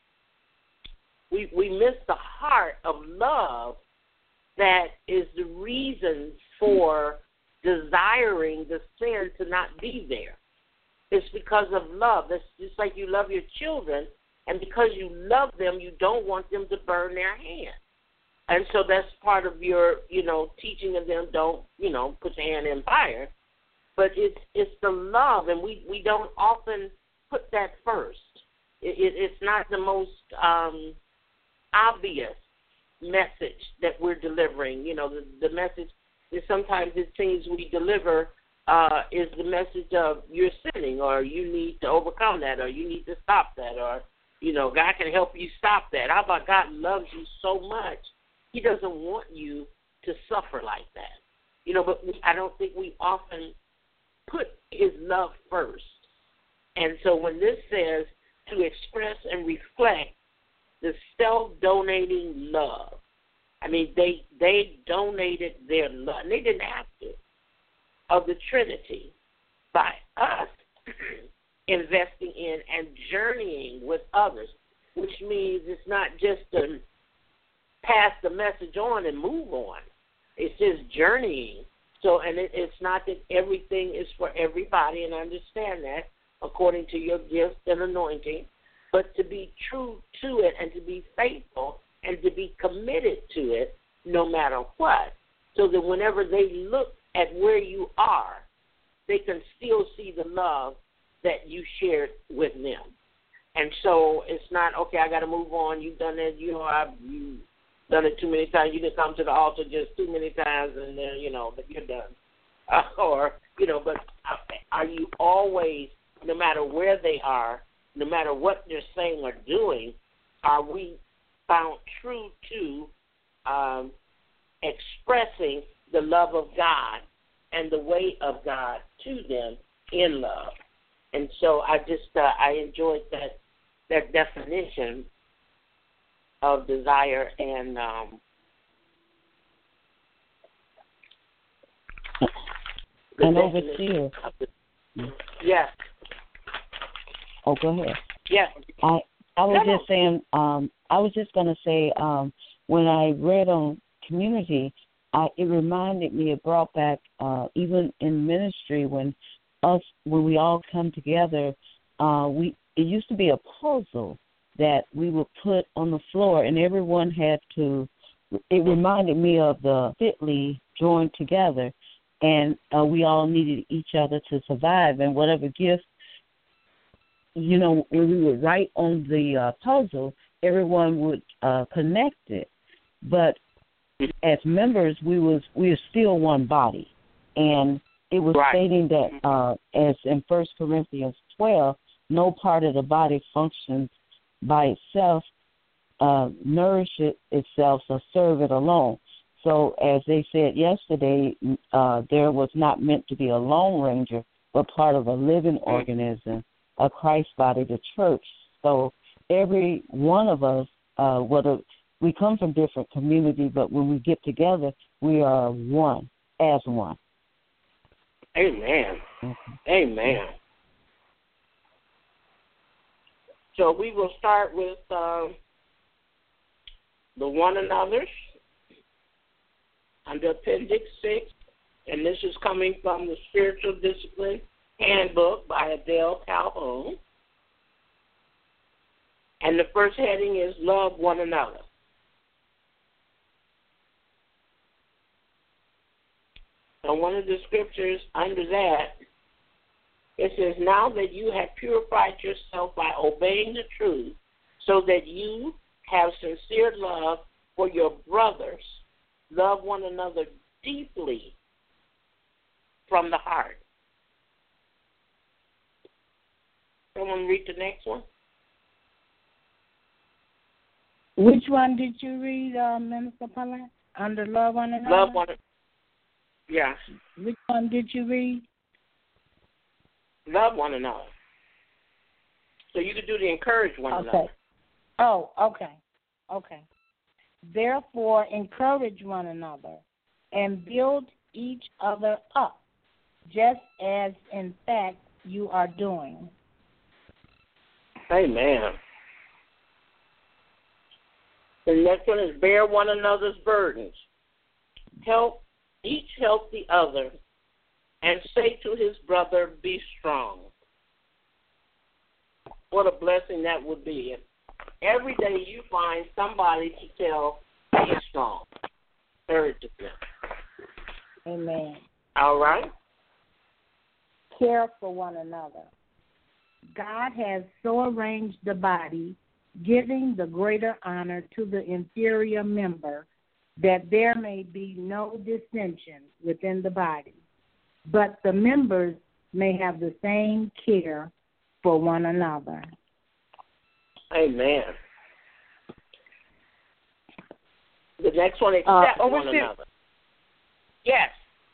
We we miss the heart of love that is the reason for desiring the sin to not be there. It's because of love. That's just like you love your children, and because you love them, you don't want them to burn their hand. And so that's part of your, you know, teaching of them, don't, you know, put your hand in fire. But it's it's the love, and we, we don't often put that first. It, it, it's not the most um, obvious message that we're delivering. You know, the, the message is sometimes it seems we deliver uh, is the message of you're sinning, or you need to overcome that, or you need to stop that, or, you know, God can help you stop that. How about God loves you so much, he doesn't want you to suffer like that. You know, but we, I don't think we often put his love first. And so when this says to express and reflect the self-donating love, I mean, they they donated their love, and they didn't have to, of the Trinity by us investing in and journeying with others, which means it's not just to pass the message on and move on. It's just journeying. So, and it, it's not that everything is for everybody, and I understand that according to your gift and anointing, but to be true to it and to be faithful and to be committed to it no matter what, so that whenever they look at where you are, they can still see the love that you shared with them. And so it's not, okay, I got to move on. You've done it. You know, I've you done it too many times. You didn't come to the altar just too many times, and then, you know, you're done. Uh, or, you know, but are you always, no matter where they are, no matter what they're saying or doing, are we found true to um, expressing the love of God and the way of God to them in love? And so I just uh, I enjoyed that that definition of desire and um, and overseer. Yes. Oh, go ahead. Yes. I I was No. just saying. Um, I was just going to say um, when I read on community, I, it reminded me. It brought back uh, even in ministry when us when we all come together. Uh, we it used to be a puzzle that we would put on the floor, and everyone had to. It reminded me of the fitly joined together, and uh, we all needed each other to survive. And whatever gift, you know, when we would write on the uh, puzzle, everyone would uh, connect it. But as members, we was we were still one body, and it was right. stating that, uh, as in First Corinthians twelve, no part of the body functions by itself, uh, nourish it itself, or serve it alone. So as they said yesterday, uh, there was not meant to be a lone ranger, but part of a living organism, a Christ body, the church. So every one of us, uh, whether we come from different communities, but when we get together, we are one, as one. Amen. Mm-hmm. Amen. So we will start with uh, the one another's under Appendix six, and this is coming from the Spiritual Discipline Handbook by Adele Calhoun. And the first heading is Love One Another. So one of the scriptures under that, it says, now that you have purified yourself by obeying the truth, so that you have sincere love for your brothers, love one another deeply from the heart. Someone read the next one? Which one did you read, uh, Minister Paulette? Under love one another? Love one another. Yeah. Which one did you read? Love one another. So you could do the encourage one okay. another. Oh, okay. Okay. Therefore, encourage one another and build each other up, just as, in fact, you are doing. Amen. The next one is bear one another's burdens. Help, each help the other, and say to his brother, be strong. What a blessing that would be. If every day you find somebody to tell, be strong. Encourage them. Amen. All right. Care for one another. God has so arranged the body, giving the greater honor to the inferior member, that there may be no dissension within the body, but the members may have the same care for one another. Amen. The next one, accept uh, one another. Yes.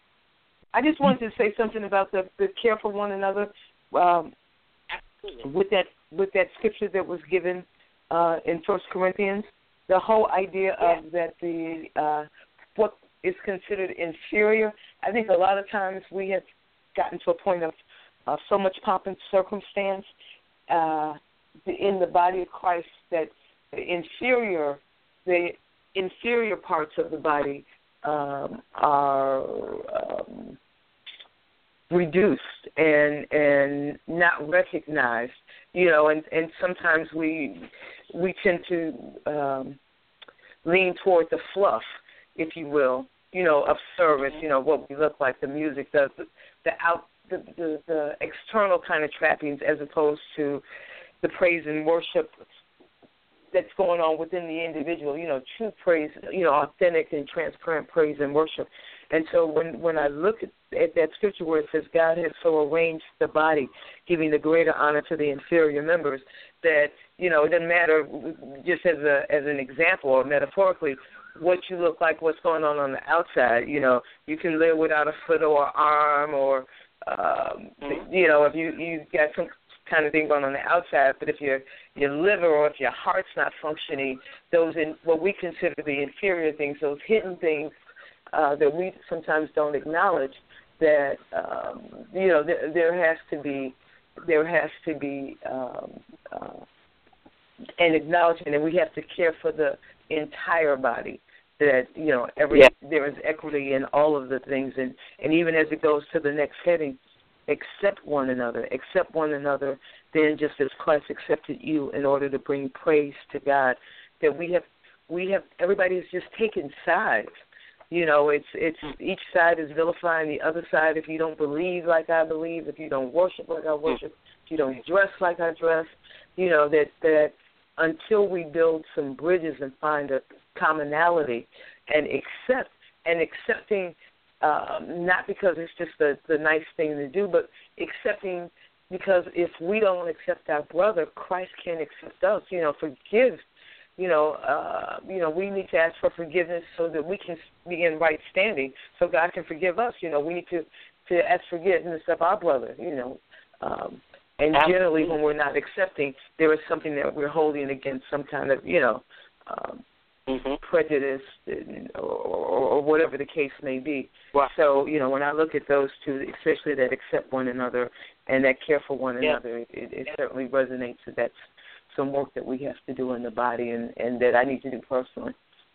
I just wanted to say something about the, the care for one another. Um, with that with that scripture that was given uh, in First Corinthians, the whole idea yeah. of that the uh, what is considered inferior. I think a lot of times we have gotten to a point of uh, so much pomp and circumstance uh, in the body of Christ that the inferior, the inferior parts of the body um, are um, reduced and and not recognized, you know, and, and sometimes we we tend to um, lean toward the fluff, if you will, you know, of service, you know, what we look like, the music, the the out the, the, the external kind of trappings, as opposed to the praise and worship that's going on within the individual, you know, true praise, you know, authentic and transparent praise and worship. And so when, when I look at, at that scripture where it says God has so arranged the body, giving the greater honor to the inferior members, that, you know, it doesn't matter, just as a as an example or metaphorically, what you look like, what's going on on the outside. You know, you can live without a foot or arm, or, um, mm-hmm. you know, if you, you got some kind of thing going on the outside, but if your your liver or if your heart's not functioning, those in what we consider the inferior things, those hidden things uh, that we sometimes don't acknowledge, that um, you know there, there has to be there has to be um, uh, an acknowledgement, and we have to care for the entire body. That you know every yeah. there is equity in all of the things, and, and even as it goes to the next heading, accept one another, accept one another, then just as Christ accepted you in order to bring praise to God. That we have, we have, everybody is just taking sides. You know, it's it's each side is vilifying the other side. If you don't believe like I believe, if you don't worship like I worship, if you don't dress like I dress, you know that that until we build some bridges and find a commonality and accept and accepting um, not because it's just the, the nice thing to do, but accepting, because if we don't accept our brother, Christ can't accept us. You know, forgive. You know, uh, you know, we need to ask for forgiveness so that we can be in right standing, so God can forgive us. You know, we need to, to ask forgiveness of our brother. You know, um, and generally when we're not accepting, there is something that we're holding against, some kind of, you know, um, mm-hmm. prejudice or, or, or whatever the case may be. Wow. So, you know, when I look at those two, especially that accept one another and that care for one yeah. another, it, it yeah. certainly resonates that that's some work that we have to do in the body, and, and that I need to do personally.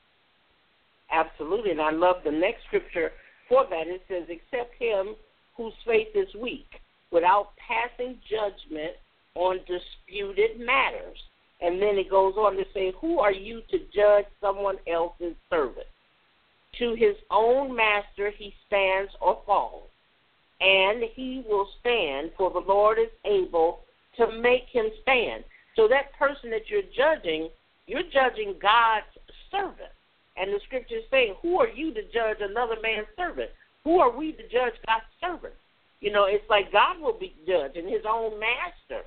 Absolutely, and I love the next scripture for that. It says, accept him whose faith is weak, without passing judgment on disputed matters. And then it goes on to say, who are you to judge someone else's servant? To his own master he stands or falls, and he will stand, for the Lord is able to make him stand. So that person that you're judging, you're judging God's servant. And the scripture is saying, who are you to judge another man's servant? Who are we to judge God's servant? You know, it's like God will be judging his own master.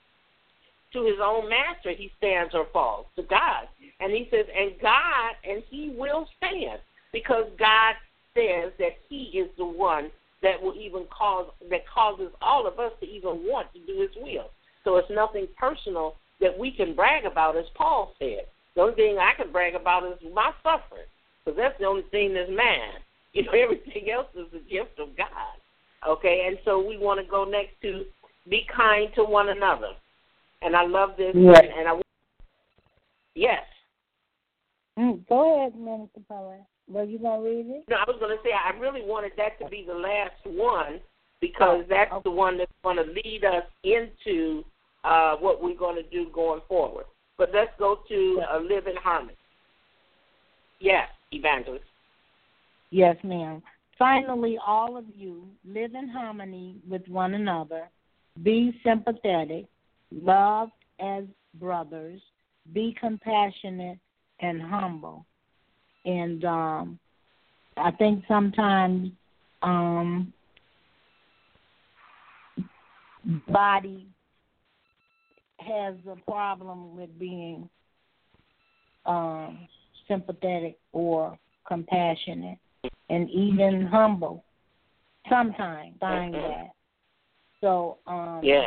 To his own master he stands or falls, to God. And he says, and God, and he will stand, because God says that he is the one that will even cause, that causes all of us to even want to do his will. So it's nothing personal that we can brag about, as Paul said. The only thing I can brag about is my suffering, because that's the only thing that's mine. You know, everything else is a gift of God. Okay, and so we want to go next to be kind to one another. And I love this. Yes. And I, yes. Mm, go ahead, Minister Paula. Were you going to read it? No, I was going to say I really wanted that to be the last one, because that's okay. The one that's going to lead us into uh, what we're going to do going forward. But let's go to uh, Live in Harmony. Yes, Evangelist. Yes, ma'am. Finally, all of you, live in harmony with one another. Be sympathetic. Love as brothers. Be compassionate and humble. And um, I think sometimes um, body has a problem with being um, sympathetic or compassionate and even humble. Sometimes find that. So, um, yeah.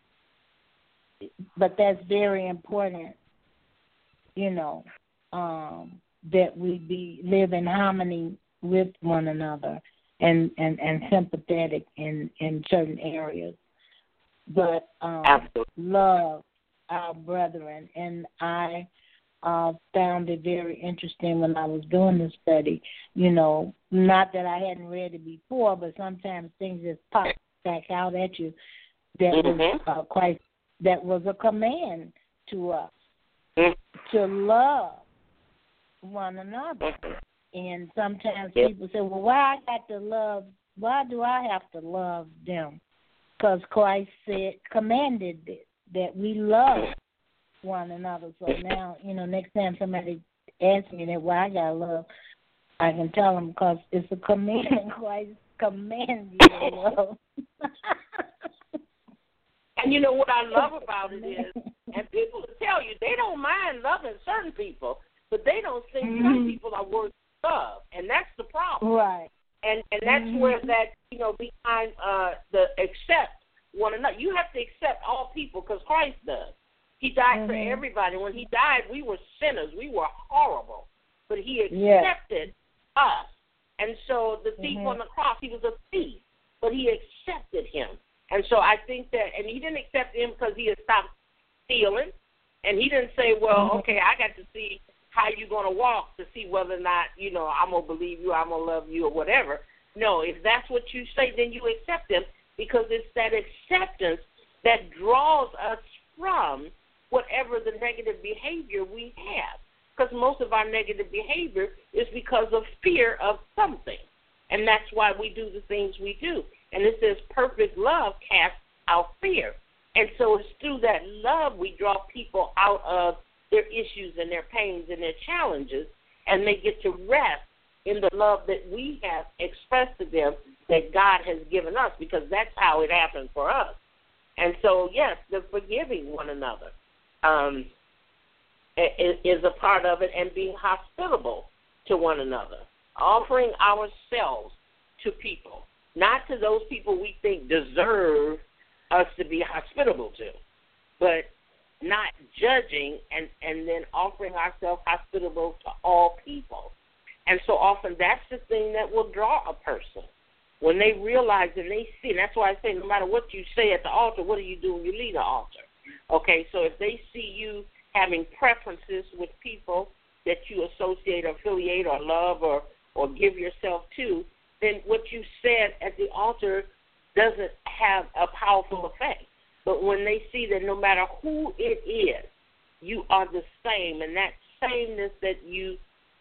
But that's very important, you know, um, that we be live in harmony with one another and, and, and sympathetic in, in certain areas. But um, love our brethren. And I uh, found it very interesting when I was doing the study. You know, not that I hadn't read it before, but sometimes things just pop back out at you. That mm-hmm. was uh, quite. That was a command to us mm-hmm. to love one another. And sometimes yep. people say, "Well, why I got to love? Why do I have to love them?" Because Christ said, commanded it, that we love one another. So now, you know, next time somebody asks me that, why I got to love, I can tell them because it's a command. Christ commands you to love. And you know what I love about it is, and people will tell you, they don't mind loving certain people, but they don't think mm-hmm. some people are worth love. And that's the problem. Right. And and that's mm-hmm. where that, you know, behind uh, the accept one another. You have to accept all people because Christ does. He died mm-hmm. for everybody. When he died, we were sinners. We were horrible. But he accepted yes. us. And so the thief mm-hmm. on the cross, he was a thief, but he accepted him. And so I think that, and he didn't accept him because he had stopped stealing. And he didn't say, well, mm-hmm. okay, I got to see how you're going to walk to see whether or not, you know, I'm going to believe you, I'm going to love you or whatever. No, if that's what you say, then you accept him because it's that acceptance that draws us from whatever the negative behavior we have. Because most of our negative behavior is because of fear of something. And that's why we do the things we do. And it says perfect love casts out fear. And so it's through that love we draw people out of their issues and their pains and their challenges, and they get to rest in the love that we have expressed to them that God has given us, because that's how it happened for us. And so, yes, the forgiving one another um, is a part of it, and being hospitable to one another, offering ourselves to people, not to those people we think deserve us to be hospitable to, but not judging and, and then offering ourselves hospitable to all people. And so often that's the thing that will draw a person. When they realize and they see, and that's why I say no matter what you say at the altar, what do you do when you leave the altar? Okay, so if they see you having preferences with people that you associate or affiliate or love or, or give yourself to, then what you said at the altar doesn't have a powerful effect. But when they see that no matter who it is, you are the same, and that sameness that you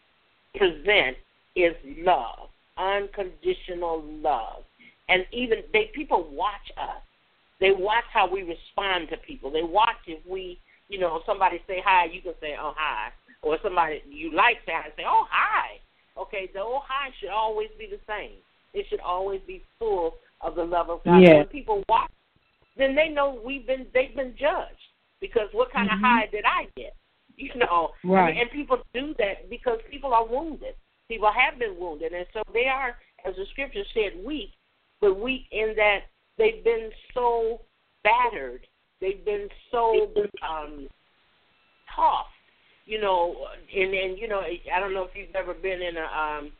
present is love, unconditional love. And even they people watch us. They watch how we respond to people. They watch if we, you know, somebody say hi, you can say, oh, hi. Or somebody you like say hi, say, oh, hi. Okay, the oh, hi should always be the same. It should always be full of the love of God. Yeah. When people watch, then they know we've been they've been judged, because what kind mm-hmm. of high did I get? You know, right. and people do that because people are wounded. People have been wounded, and so they are, as the scripture said, weak, but weak in that they've been so battered, they've been so um, tough, you know, and, and, you know, I don't know if you've ever been in a, um,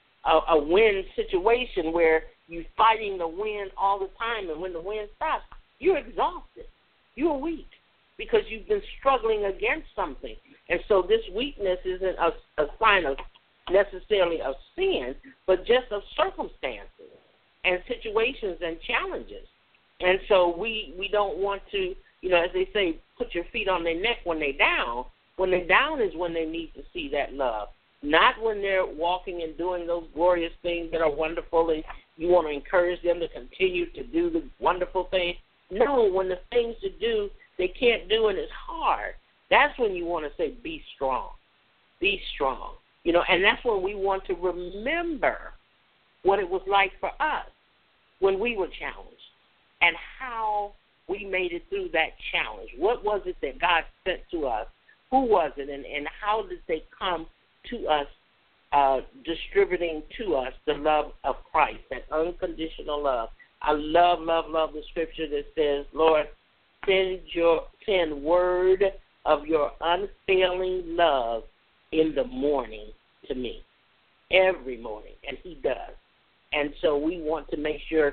a, a wind situation where you're fighting the wind all the time, and when the wind stops, you're exhausted. You're weak because you've been struggling against something. And so this weakness isn't a, a sign of necessarily of sin, but just of circumstances and situations and challenges. And so we, we don't want to, you know, as they say, put your feet on their neck when they're down. When they're down is when they need to see that love, not when they're walking and doing those glorious things that are wonderful and you want to encourage them to continue to do the wonderful things. No, when the things to do they can't do and it's hard, that's when you want to say, be strong, be strong. You know, and that's when we want to remember what it was like for us when we were challenged and how we made it through that challenge. What was it that God sent to us? Who was it, and, and how did they come to us, uh, distributing to us the love of Christ, that unconditional love? I love, love, love the scripture that says, Lord, send your send word of your unfailing love in the morning to me, every morning, and he does. And so we want to make sure,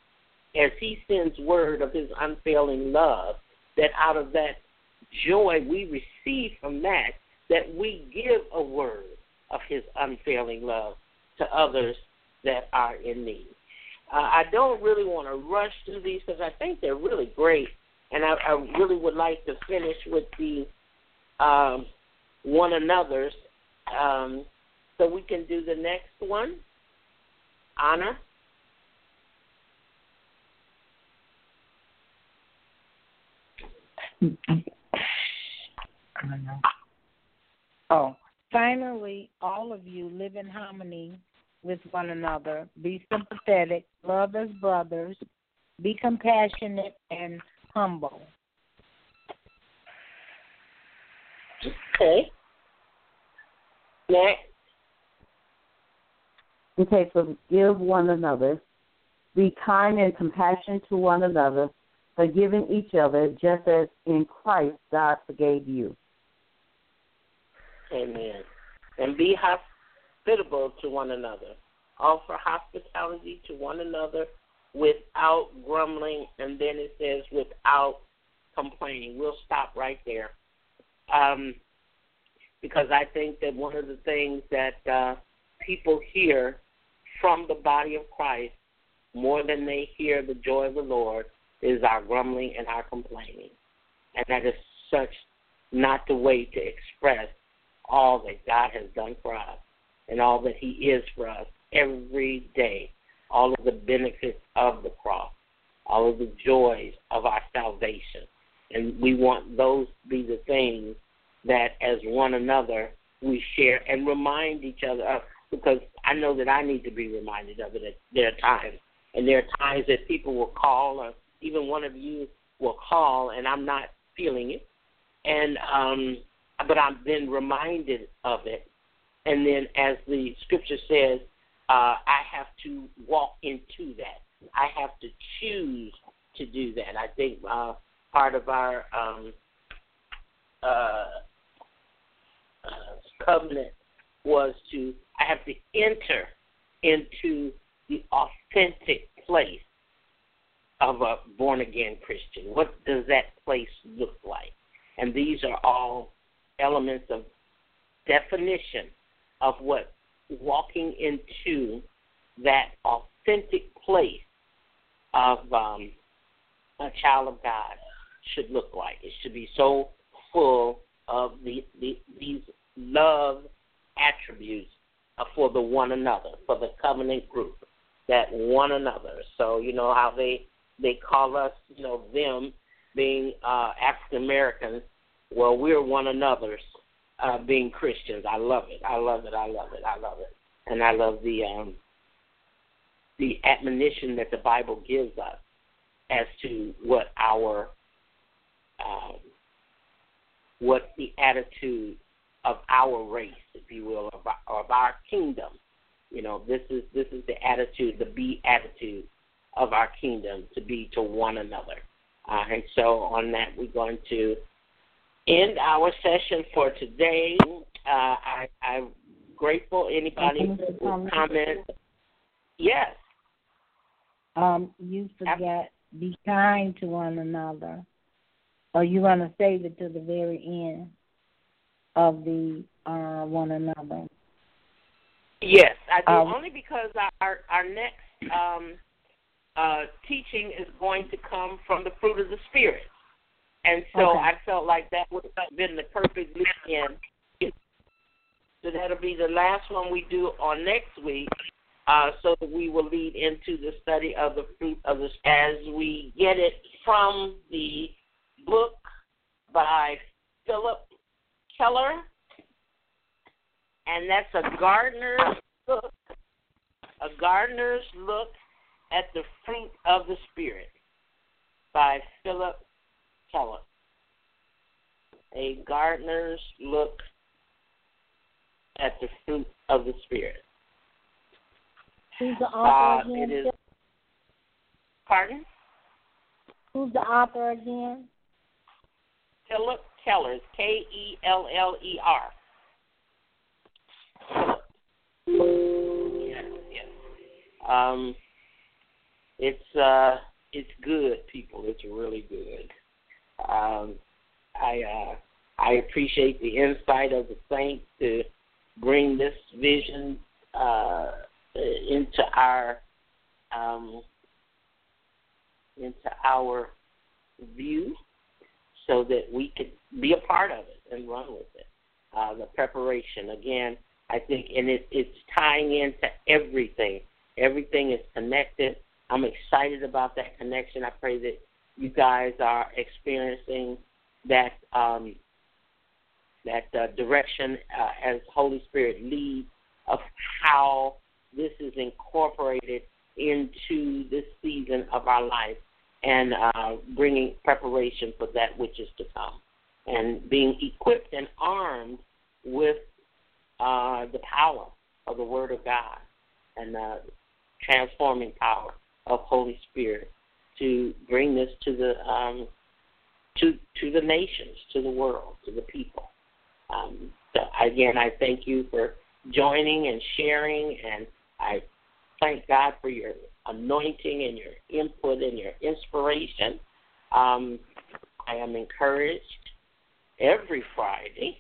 as he sends word of his unfailing love, that out of that joy we receive from that, that we give a word of his unfailing love to others that are in need. Uh, I don't really want to rush through these because I think they're really great, and I, I really would like to finish with the um, one another's, um, so we can do the next one. Anna? I don't know. Oh, finally, all of you live in harmony with one another. Be sympathetic, love as brothers, be compassionate and humble. Okay. Next. Okay, forgive one another. Be kind and compassionate to one another, forgiving each other just as in Christ God forgave you. Amen. And be hospitable to one another. Offer hospitality to one another without grumbling, and then it says without complaining. We'll stop right there. Um, because I think that one of the things that uh, people hear from the body of Christ more than they hear the joy of the Lord is our grumbling and our complaining. And that is such not the way to express all that God has done for us and all that he is for us every day, all of the benefits of the cross, all of the joys of our salvation. And we want those to be the things that as one another we share and remind each other of. because I know that I need to be reminded of it. At there are times, and there are times that people will call, or even one of you will call, and I'm not feeling it, and um, but I'm then reminded of it, and then as the scripture says, uh, I have to walk into that. I have to choose to do that. I think uh, part of our um, uh, uh, covenant was to, I have to enter into the authentic place of a born-again Christian. What does that place look like? And these are all elements of definition of what walking into that authentic place of um, a child of God should look like. It should be so full of the, the these love attributes for the one another, for the covenant group, that one another. So you know how they they call us, you know, them being uh, African Americans. Well, we're one another's uh, being Christians. I love it. I love it. I love it. I love it. And I love the um, the admonition that the Bible gives us as to what our um, what the attitude of our race, if you will, of our, of our kingdom. You know, this is this is the attitude, the be attitude of our kingdom, to be to one another. Uh, and so on that, we're going to end our session for today. Uh, I, I'm grateful. Anybody will comment? Yes. Um, you forget, be kind to one another. Or you want to save it to the very end of the uh, one another? Yes, I do. Um, only because our our next um, uh, teaching is going to come from the fruit of the Spirit. And so okay. I felt like that would have been the perfect lead-in. So that'll be the last one we do on next week, uh, so that we will lead into the study of the fruit of the Spirit as we get it from the book by Philip Keller, and that's a gardener's look, a gardener's look at the fruit of the Spirit by Philip Keller. A gardener's look at the fruit of the Spirit. Who's the author uh, again? It is, pardon? Who's the author again? Philip Keller, K E L L E R. Yes, yes. Um, it's uh, it's good, people. It's really good. Um, I uh, I appreciate the insight of the saints to bring this vision uh, into our um, into our view, so that we could be a part of it and run with it. Uh, the preparation, again, I think, and it, it's tying into everything. Everything is connected. I'm excited about that connection. I pray that you guys are experiencing that um, that uh, direction uh, as Holy Spirit leads of how this is incorporated into this season of our life, and uh, bringing preparation for that which is to come, and being equipped and armed with uh, the power of the Word of God and the transforming power of Holy Spirit to bring this to the um, to to the nations, to the world, to the people. Um, so again, I thank you for joining and sharing, and I thank God for your anointing and your input and your inspiration. Um, I am encouraged every Friday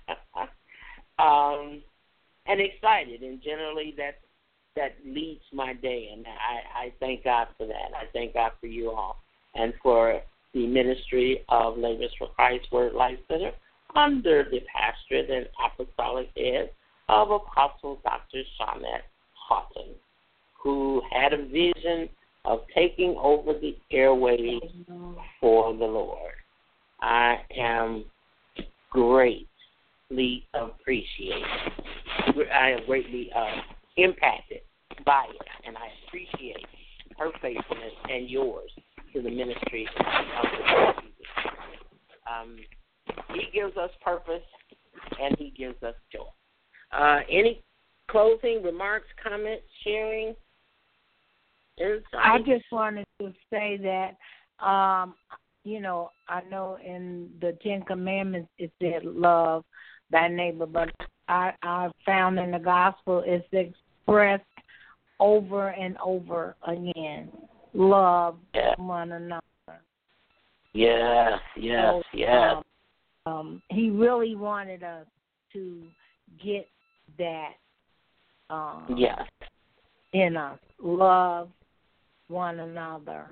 um, and excited, and generally that that leads my day, and I, I thank God for that. I thank God for you all and for the ministry of Laborers for Christ Word Life Center under the pastorate and apostolic head of Apostle Doctor Shawnette Houghton, who had a vision of taking over the airwaves for the Lord. I am greatly appreciated. I am greatly uh, impacted by it, and I appreciate her faithfulness and yours to the ministry of the Jesus. Um, he gives us purpose, and he gives us joy. Uh, any closing remarks, comments, sharing? Insight? I just wanted to say that, um, you know, I know in the Ten Commandments it said love thy neighbor, but I, I found in the gospel it's expressed over and over again. Love yeah. one another. Yes, yes, so, yes. Um, um, he really wanted us to get that um, yes. in us. Love one another.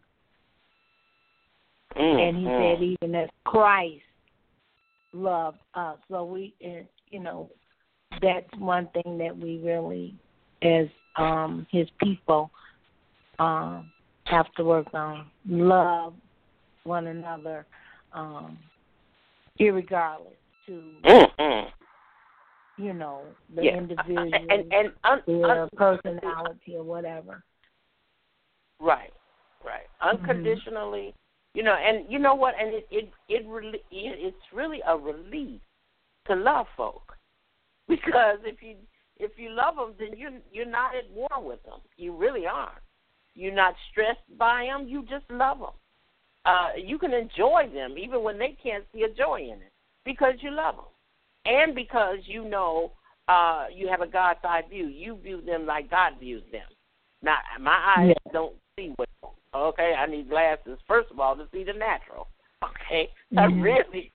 Mm, and he mm. said even as Christ loved us. So we, you know, that's one thing that we really, as um, his people, um, have to work on. Love one another, um, irregardless to, mm-hmm. you know, the yeah. individual, and, and un, their un, personality or whatever. Right, right. Unconditionally, mm-hmm. you know, and you know what? And it it it really it, it's really a relief to love folk, because if you if you love them, then you you're not at war with them. You really aren't. You're not stressed by them. You just love them. Uh, you can enjoy them even when they can't see a joy in it, because you love them, and because you know uh, you have a God's eye view. You view them like God views them. Now, my eyes yeah. don't see what. Okay, I need glasses first of all to see the natural. Okay, mm-hmm. I really,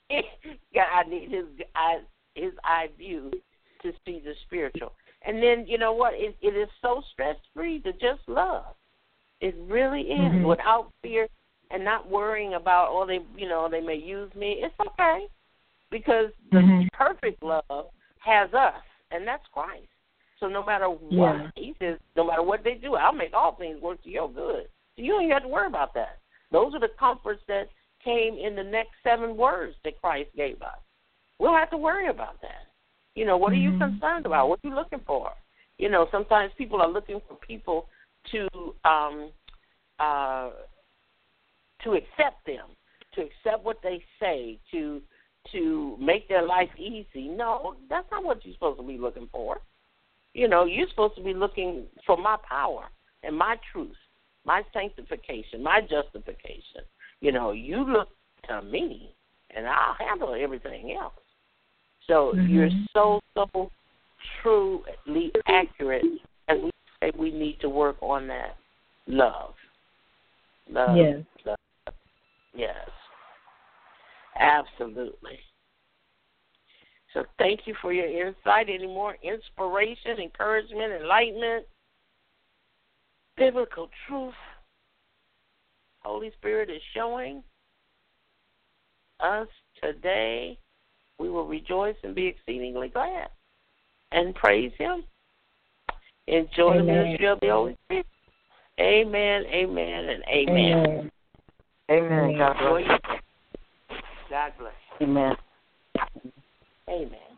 I need his eye, his eye view to see the spiritual. And then you know what? It, it is so stress free to just love. It really is, mm-hmm. without fear and not worrying about, oh, they, you know, they may use me. It's okay, because the mm-hmm. perfect love has us, and that's Christ. So no matter what, yeah. he says, no matter what they do, I'll make all things work to your good. So you don't even have to worry about that. Those are the comforts that came in the next seven words that Christ gave us. We don't have to worry about that. You know, what are you concerned about? What are you looking for? You know, sometimes people are looking for people to um, uh, to accept them, to accept what they say, to to make their life easy. No, that's not what you're supposed to be looking for. You know, you're supposed to be looking for my power and my truth, my sanctification, my justification. You know, you look to me, and I'll handle everything else. So mm-hmm. you're so, so truly accurate, and we say we need to work on that love. Love. Yes. Love. Yes. Absolutely. So thank you for your insight. Any more inspiration, encouragement, enlightenment, biblical truth Holy Spirit is showing us today, we will rejoice and be exceedingly glad and praise him. Enjoy amen. The ministry of the Holy Spirit. Amen, amen, and amen. Amen. Amen. God bless. God bless. Amen. Amen.